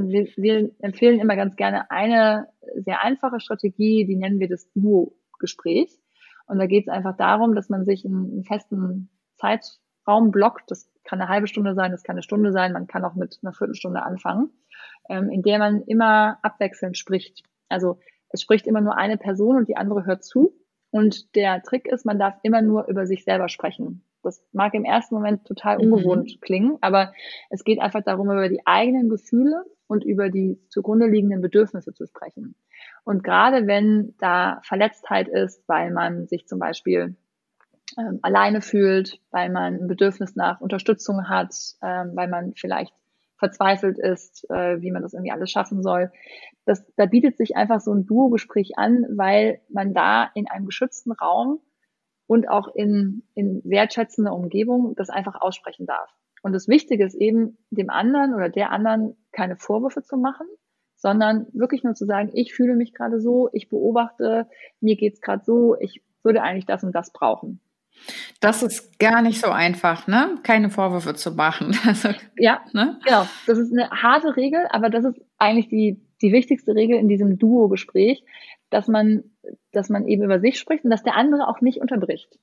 Wir empfehlen immer ganz gerne eine sehr einfache Strategie, die nennen wir das Duo-Gespräch. Und da geht es einfach darum, dass man sich einen festen Zeitraum blockt. Das kann eine halbe Stunde sein, das kann eine Stunde sein, man kann auch mit einer Viertelstunde anfangen, in der man immer abwechselnd spricht. Also es spricht immer nur eine Person und die andere hört zu. Und der Trick ist, man darf immer nur über sich selber sprechen. Das mag im ersten Moment total ungewohnt klingen, aber es geht einfach darum, über die eigenen Gefühle und über die zugrunde liegenden Bedürfnisse zu sprechen. Und gerade wenn da Verletztheit ist, weil man sich zum Beispiel alleine fühlt, weil man ein Bedürfnis nach Unterstützung hat, weil man vielleicht verzweifelt ist, wie man das irgendwie alles schaffen soll. Da bietet sich einfach so ein Duo-Gespräch an, weil man da in einem geschützten Raum und auch in wertschätzender Umgebung das einfach aussprechen darf. Und das Wichtige ist eben, dem anderen oder der anderen keine Vorwürfe zu machen, sondern wirklich nur zu sagen, ich fühle mich gerade so, ich beobachte, mir geht's gerade so, ich würde eigentlich das und das brauchen. Das ist gar nicht so einfach, ne? Keine Vorwürfe zu machen. Also, ja, ne? Genau. Das ist eine harte Regel, aber das ist eigentlich die wichtigste Regel in diesem Duo-Gespräch, dass man eben über sich spricht und dass der andere auch nicht unterbricht.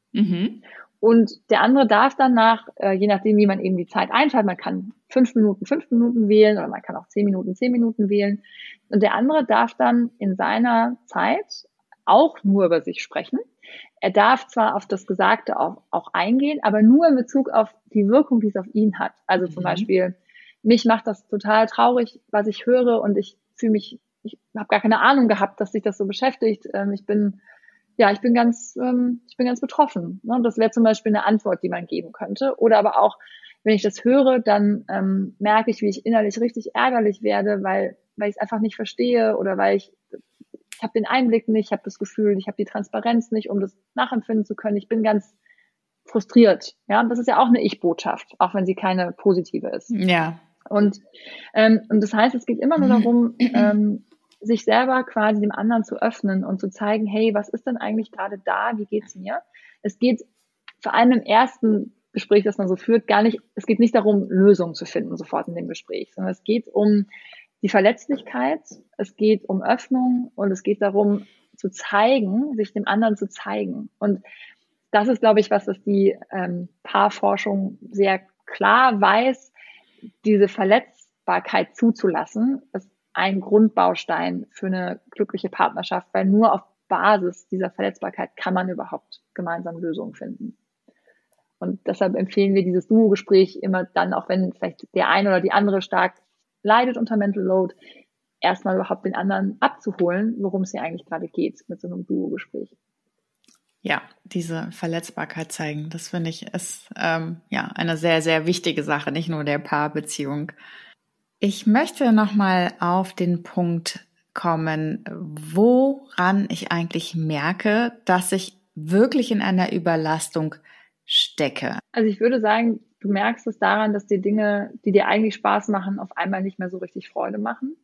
Und der andere darf danach, je nachdem, wie man eben die Zeit einschaltet, man kann 5 Minuten wählen oder man kann auch 10 Minuten wählen. Und der andere darf dann in seiner Zeit auch nur über sich sprechen. Er darf zwar auf das Gesagte auch eingehen, aber nur in Bezug auf die Wirkung, die es auf ihn hat. Also zum Beispiel, mich macht das total traurig, was ich höre und ich habe gar keine Ahnung gehabt, dass sich das so beschäftigt. Ich bin ganz betroffen. Und das wäre zum Beispiel eine Antwort, die man geben könnte. Oder aber auch, wenn ich das höre, dann merke ich, wie ich innerlich richtig ärgerlich werde, weil ich es einfach nicht verstehe oder weil ich habe den Einblick nicht, ich habe das Gefühl, ich habe die Transparenz nicht, um das nachempfinden zu können. Ich bin ganz frustriert. Ja, und das ist ja auch eine Ich-Botschaft, auch wenn sie keine positive ist. Ja. Und das heißt, es geht immer nur darum, sich selber quasi dem anderen zu öffnen und zu zeigen, hey, was ist denn eigentlich gerade da? Wie geht's mir? Es geht vor allem im ersten Gespräch, das man so führt, es geht nicht darum, Lösungen zu finden sofort in dem Gespräch, sondern es geht um die Verletzlichkeit, es geht um Öffnung und es geht darum, zu zeigen, sich dem anderen zu zeigen. Und das ist, glaube ich, was die Paarforschung sehr klar weiß, diese Verletzbarkeit zuzulassen, ist ein Grundbaustein für eine glückliche Partnerschaft, weil nur auf Basis dieser Verletzbarkeit kann man überhaupt gemeinsam Lösungen finden. Und deshalb empfehlen wir dieses Duo-Gespräch immer dann, auch wenn vielleicht der eine oder die andere stark leidet unter Mental Load, erstmal überhaupt den anderen abzuholen, worum es hier eigentlich gerade geht mit so einem Duo-Gespräch. Ja, diese Verletzbarkeit zeigen, das finde ich ist eine sehr, sehr wichtige Sache, nicht nur der Paarbeziehung. Ich möchte nochmal auf den Punkt kommen, woran ich eigentlich merke, dass ich wirklich in einer Überlastung stecke. Also ich würde sagen, du merkst es daran, dass dir Dinge, die dir eigentlich Spaß machen, auf einmal nicht mehr so richtig Freude machen.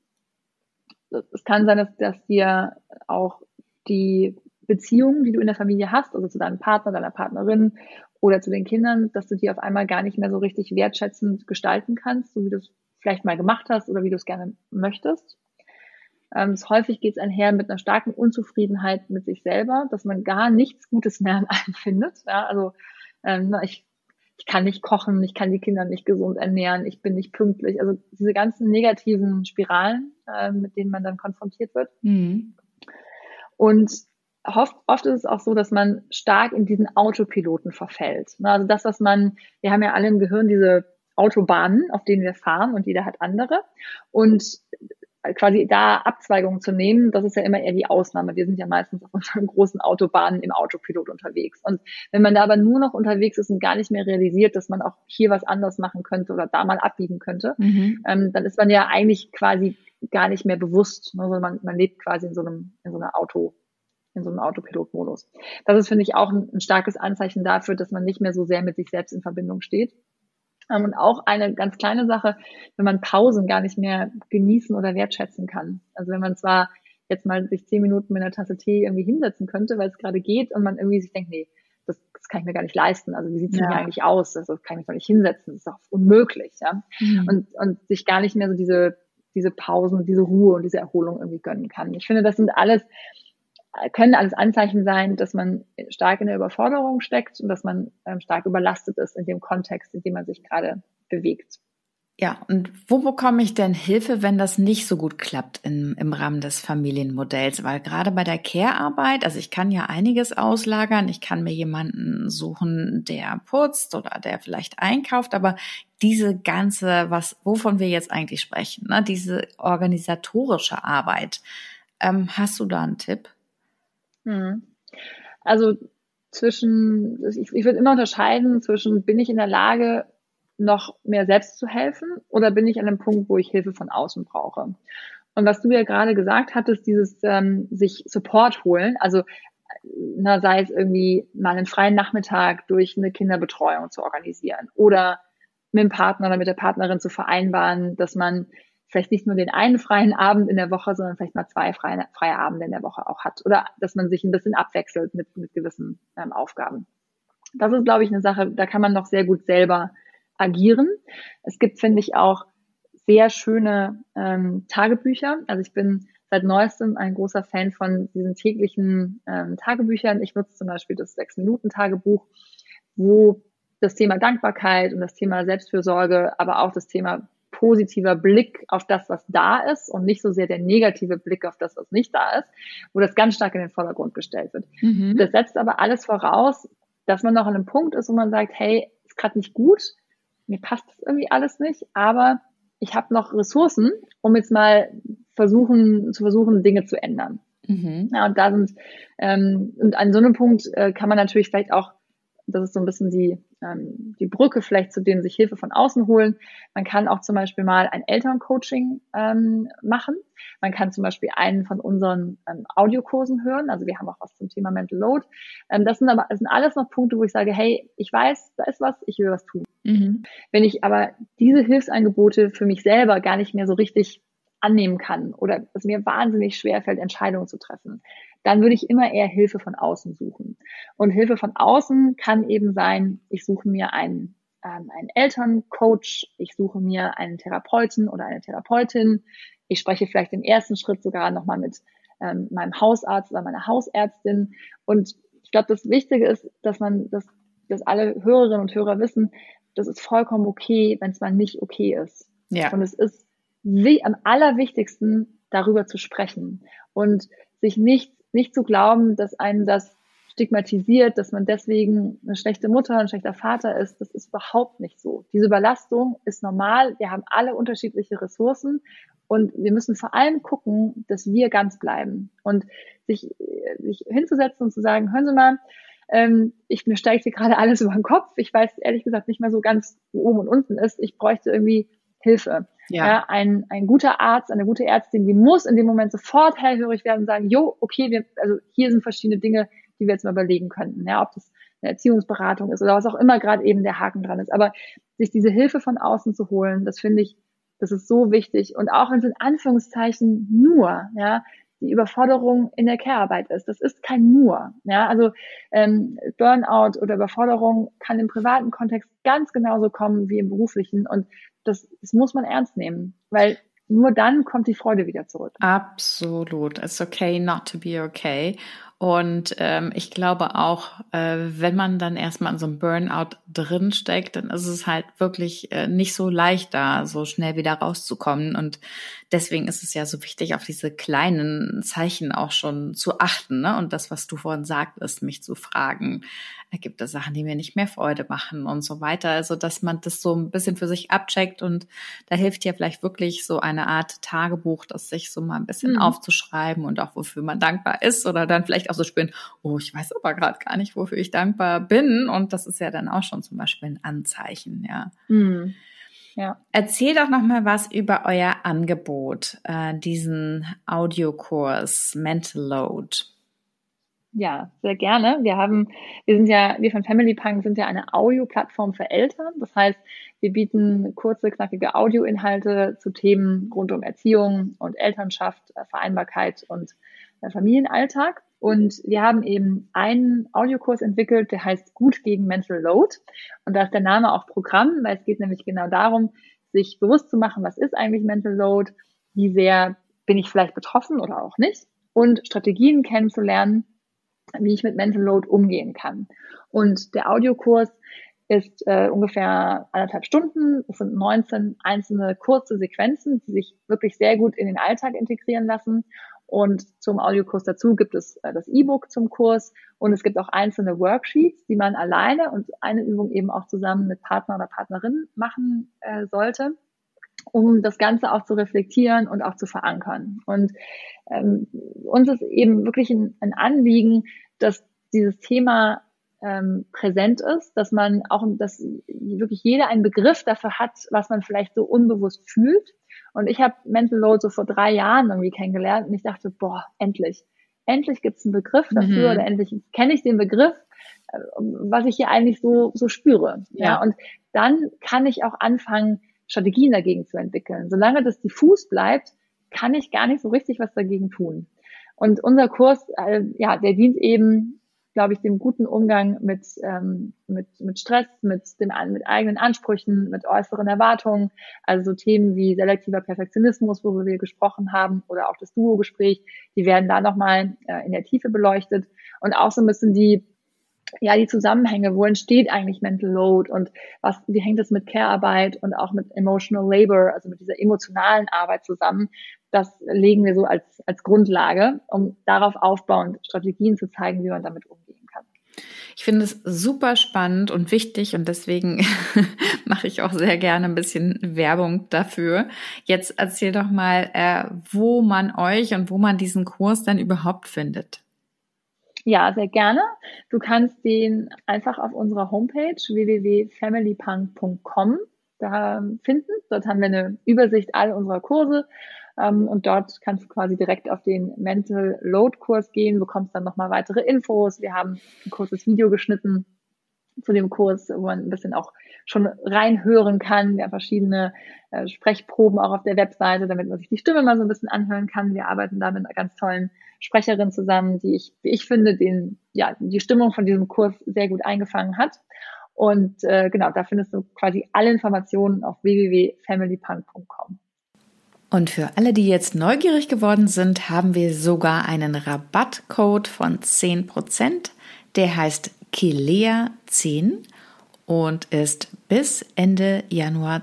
Es kann sein, dass dir auch die Beziehungen, die du in der Familie hast, also zu deinem Partner, deiner Partnerin oder zu den Kindern, dass du die auf einmal gar nicht mehr so richtig wertschätzend gestalten kannst, so wie du es vielleicht mal gemacht hast oder wie du es gerne möchtest. Häufig geht es einher mit einer starken Unzufriedenheit mit sich selber, dass man gar nichts Gutes mehr an einem findet. Ja, also ich kann nicht kochen, ich kann die Kinder nicht gesund ernähren, ich bin nicht pünktlich. Also diese ganzen negativen Spiralen, mit denen man dann konfrontiert wird. Mhm. Und oft ist es auch so, dass man stark in diesen Autopiloten verfällt. Also das, wir haben ja alle im Gehirn diese Autobahnen, auf denen wir fahren und jeder hat andere. Und quasi da Abzweigungen zu nehmen, das ist ja immer eher die Ausnahme. Wir sind ja meistens auf unseren großen Autobahnen im Autopilot unterwegs. Und wenn man da aber nur noch unterwegs ist und gar nicht mehr realisiert, dass man auch hier was anders machen könnte oder da mal abbiegen könnte, dann ist man ja eigentlich quasi gar nicht mehr bewusst. Also man lebt quasi in so einem Autopilot-Modus. Das ist, finde ich, auch ein starkes Anzeichen dafür, dass man nicht mehr so sehr mit sich selbst in Verbindung steht. Und auch eine ganz kleine Sache, wenn man Pausen gar nicht mehr genießen oder wertschätzen kann. Also wenn man zwar jetzt mal sich 10 Minuten mit einer Tasse Tee irgendwie hinsetzen könnte, weil es gerade geht und man irgendwie sich denkt, nee, das kann ich mir gar nicht leisten. Also wie sieht es denn hier eigentlich aus? Also kann ich mich doch nicht hinsetzen. Das ist doch unmöglich. Ja? Und sich gar nicht mehr so diese Pausen, diese Ruhe und diese Erholung irgendwie gönnen kann. Ich finde, das können alles Anzeichen sein, dass man stark in der Überforderung steckt und dass man stark überlastet ist in dem Kontext, in dem man sich gerade bewegt. Ja, und wo bekomme ich denn Hilfe, wenn das nicht so gut klappt im Rahmen des Familienmodells? Weil gerade bei der Care-Arbeit, also ich kann ja einiges auslagern, ich kann mir jemanden suchen, der putzt oder der vielleicht einkauft, aber diese ganze, wovon wir jetzt eigentlich sprechen, ne, diese organisatorische Arbeit, hast du da einen Tipp? Also ich würde immer unterscheiden zwischen, bin ich in der Lage, noch mehr selbst zu helfen oder bin ich an einem Punkt, wo ich Hilfe von außen brauche? Und was du ja gerade gesagt hattest, dieses sich Support holen, also sei es irgendwie mal einen freien Nachmittag durch eine Kinderbetreuung zu organisieren oder mit dem Partner oder mit der Partnerin zu vereinbaren, dass man vielleicht nicht nur den einen freien Abend in der Woche, sondern vielleicht mal 2 freie Abende in der Woche auch hat. Oder dass man sich ein bisschen abwechselt mit gewissen Aufgaben. Das ist, glaube ich, eine Sache, da kann man noch sehr gut selber agieren. Es gibt, finde ich, auch sehr schöne Tagebücher. Also ich bin seit neuestem ein großer Fan von diesen täglichen Tagebüchern. Ich nutze zum Beispiel das 6-Minuten-Tagebuch, wo das Thema Dankbarkeit und das Thema Selbstfürsorge, aber auch das Thema positiver Blick auf das, was da ist und nicht so sehr der negative Blick auf das, was nicht da ist, wo das ganz stark in den Vordergrund gestellt wird. Das setzt aber alles voraus, dass man noch an einem Punkt ist, wo man sagt, hey, ist gerade nicht gut, mir passt das irgendwie alles nicht, aber ich habe noch Ressourcen, um jetzt mal versuchen, Dinge zu ändern. Ja, und und an so einem Punkt kann man natürlich vielleicht auch, das ist so ein bisschen die Brücke vielleicht zu dem sich Hilfe von außen holen. Man kann auch zum Beispiel mal ein Elterncoaching machen. Man kann zum Beispiel einen von unseren Audiokursen hören. Also wir haben auch was zum Thema Mental Load. Das sind alles noch Punkte, wo ich sage, hey, ich weiß, da ist was, ich will was tun. Wenn ich aber diese Hilfsangebote für mich selber gar nicht mehr so richtig annehmen kann oder es mir wahnsinnig schwer fällt, Entscheidungen zu treffen, dann würde ich immer eher Hilfe von außen suchen. Und Hilfe von außen kann eben sein, ich suche mir einen Elterncoach, ich suche mir einen Therapeuten oder eine Therapeutin, ich spreche vielleicht im ersten Schritt sogar nochmal mit meinem Hausarzt oder meiner Hausärztin. Und ich glaube, das Wichtige ist, dass alle Hörerinnen und Hörer wissen, das ist vollkommen okay, wenn es mal nicht okay ist. Ja. Und es ist am allerwichtigsten, darüber zu sprechen und sich nicht zu glauben, dass einen das stigmatisiert, dass man deswegen eine schlechte Mutter, ein schlechter Vater ist. Das ist überhaupt nicht so. Diese Überlastung ist normal. Wir haben alle unterschiedliche Ressourcen und wir müssen vor allem gucken, dass wir ganz bleiben und sich hinzusetzen und zu sagen, hören Sie mal, mir steigt hier gerade alles über den Kopf. Ich weiß ehrlich gesagt nicht mehr so ganz, wo oben und unten ist. Ich bräuchte irgendwie Hilfe. Ja, ein guter Arzt, eine gute Ärztin, die muss in dem Moment sofort hellhörig werden und sagen, jo, okay, also hier sind verschiedene Dinge, die wir jetzt mal überlegen könnten. Ja, ob das eine Erziehungsberatung ist oder was auch immer gerade eben der Haken dran ist. Aber sich diese Hilfe von außen zu holen, das finde ich, das ist so wichtig. Und auch wenn es in Anführungszeichen nur, ja, die Überforderung in der Care-Arbeit ist. Das ist kein nur. Ja, also Burnout oder Überforderung kann im privaten Kontext ganz genauso kommen wie im beruflichen. Und das muss man ernst nehmen, weil nur dann kommt die Freude wieder zurück. Absolut. It's okay not to be okay. Und ich glaube auch, wenn man dann erstmal in so einem Burnout drin steckt, dann ist es halt wirklich nicht so leicht, da so schnell wieder rauszukommen. Und deswegen ist es ja so wichtig, auf diese kleinen Zeichen auch schon zu achten, ne? Und das, was du vorhin sagtest, mich zu fragen, gibt es Sachen, die mir nicht mehr Freude machen und so weiter. Also, dass man das so ein bisschen für sich abcheckt und da hilft ja vielleicht wirklich so eine Art Tagebuch, das sich so mal ein bisschen aufzuschreiben und auch wofür man dankbar ist oder dann vielleicht auch so spüren, oh, ich weiß aber gerade gar nicht, wofür ich dankbar bin. Und das ist ja dann auch schon zum Beispiel ein Anzeichen, ja. Ja. Erzähl doch noch mal was über euer Angebot, diesen Audiokurs Mental Load. Ja, sehr gerne. Wir von Family Punk sind ja eine Audio-Plattform für Eltern. Das heißt, wir bieten kurze, knackige Audioinhalte zu Themen rund um Erziehung und Elternschaft, Vereinbarkeit und Familienalltag. Und wir haben eben einen Audiokurs entwickelt, der heißt Gut gegen Mental Load. Und da ist der Name auch Programm, weil es geht nämlich genau darum, sich bewusst zu machen, was ist eigentlich Mental Load, wie sehr bin ich vielleicht betroffen oder auch nicht, und Strategien kennenzulernen, wie ich mit Mental Load umgehen kann. Und der Audiokurs ist ungefähr 1,5 Stunden. Es sind 19 einzelne kurze Sequenzen, die sich wirklich sehr gut in den Alltag integrieren lassen. Und zum Audiokurs dazu gibt es das E-Book zum Kurs und es gibt auch einzelne Worksheets, die man alleine und eine Übung eben auch zusammen mit Partner oder Partnerin machen sollte, um das Ganze auch zu reflektieren und auch zu verankern. Und uns ist eben wirklich ein Anliegen, dass dieses Thema präsent ist, dass wirklich jeder einen Begriff dafür hat, was man vielleicht so unbewusst fühlt. Und ich habe Mental Load so vor 3 Jahren irgendwie kennengelernt und ich dachte, boah, endlich gibt es einen Begriff dafür oder endlich kenne ich den Begriff, was ich hier eigentlich so spüre. Ja, und dann kann ich auch anfangen, Strategien dagegen zu entwickeln. Solange das diffus bleibt, kann ich gar nicht so richtig was dagegen tun. Und unser Kurs, der dient eben, glaube ich, dem guten Umgang mit Stress, mit eigenen Ansprüchen, mit äußeren Erwartungen. Also so Themen wie selektiver Perfektionismus, worüber wir gesprochen haben, oder auch das Duo-Gespräch, die werden da nochmal in der Tiefe beleuchtet. Und auch so ein bisschen die Zusammenhänge, wo entsteht eigentlich Mental Load und wie hängt es mit Care-Arbeit und auch mit Emotional Labor, also mit dieser emotionalen Arbeit zusammen. Das legen wir so als Grundlage, um darauf aufbauend Strategien zu zeigen, wie man damit umgehen kann. Ich finde es super spannend und wichtig und deswegen mache ich auch sehr gerne ein bisschen Werbung dafür. Jetzt erzähl doch mal, wo man euch und wo man diesen Kurs dann überhaupt findet. Ja, sehr gerne. Du kannst den einfach auf unserer Homepage www.familypunk.com da finden. Dort haben wir eine Übersicht all unserer Kurse und dort kannst du quasi direkt auf den Mental Load Kurs gehen, bekommst dann nochmal weitere Infos. Wir haben ein kurzes Video geschnitten, zu dem Kurs, wo man ein bisschen auch schon reinhören kann. Wir haben verschiedene Sprechproben auch auf der Webseite, damit man sich die Stimme mal so ein bisschen anhören kann. Wir arbeiten da mit einer ganz tollen Sprecherin zusammen, die wie ich finde, die Stimmung von diesem Kurs sehr gut eingefangen hat. Und genau, da findest du quasi alle Informationen auf www.familypunk.com. Und für alle, die jetzt neugierig geworden sind, haben wir sogar einen Rabattcode von 10%. Der heißt Kilea10 und ist bis Ende Januar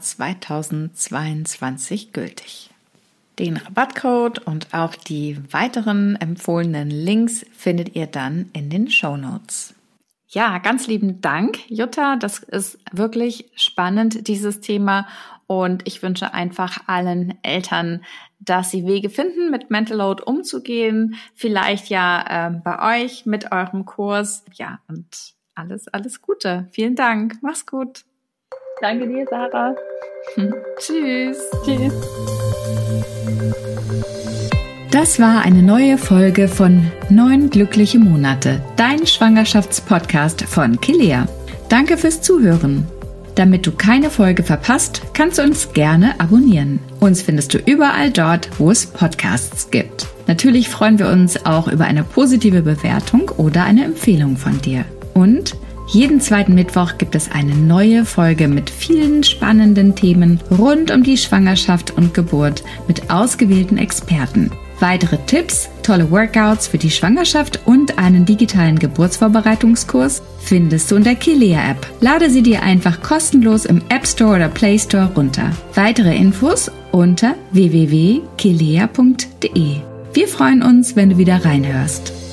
2022 gültig. Den Rabattcode und auch die weiteren empfohlenen Links findet ihr dann in den Shownotes. Ja, ganz lieben Dank, Jutta. Das ist wirklich spannend, dieses Thema. Und ich wünsche einfach allen Eltern, dass sie Wege finden, mit Mental Load umzugehen. Vielleicht ja bei euch mit eurem Kurs. Ja, und alles Gute. Vielen Dank. Mach's gut. Danke dir, Sarah. Tschüss. Tschüss. Das war eine neue Folge von 9 glückliche Monate, dein Schwangerschaftspodcast von Kilea. Danke fürs Zuhören. Damit du keine Folge verpasst, kannst du uns gerne abonnieren. Uns findest du überall dort, wo es Podcasts gibt. Natürlich freuen wir uns auch über eine positive Bewertung oder eine Empfehlung von dir. Und jeden zweiten Mittwoch gibt es eine neue Folge mit vielen spannenden Themen rund um die Schwangerschaft und Geburt mit ausgewählten Experten. Weitere Tipps, tolle Workouts für die Schwangerschaft und einen digitalen Geburtsvorbereitungskurs findest du in der Kilea-App. Lade sie dir einfach kostenlos im App Store oder Play Store runter. Weitere Infos unter www.kilea.de. Wir freuen uns, wenn du wieder reinhörst.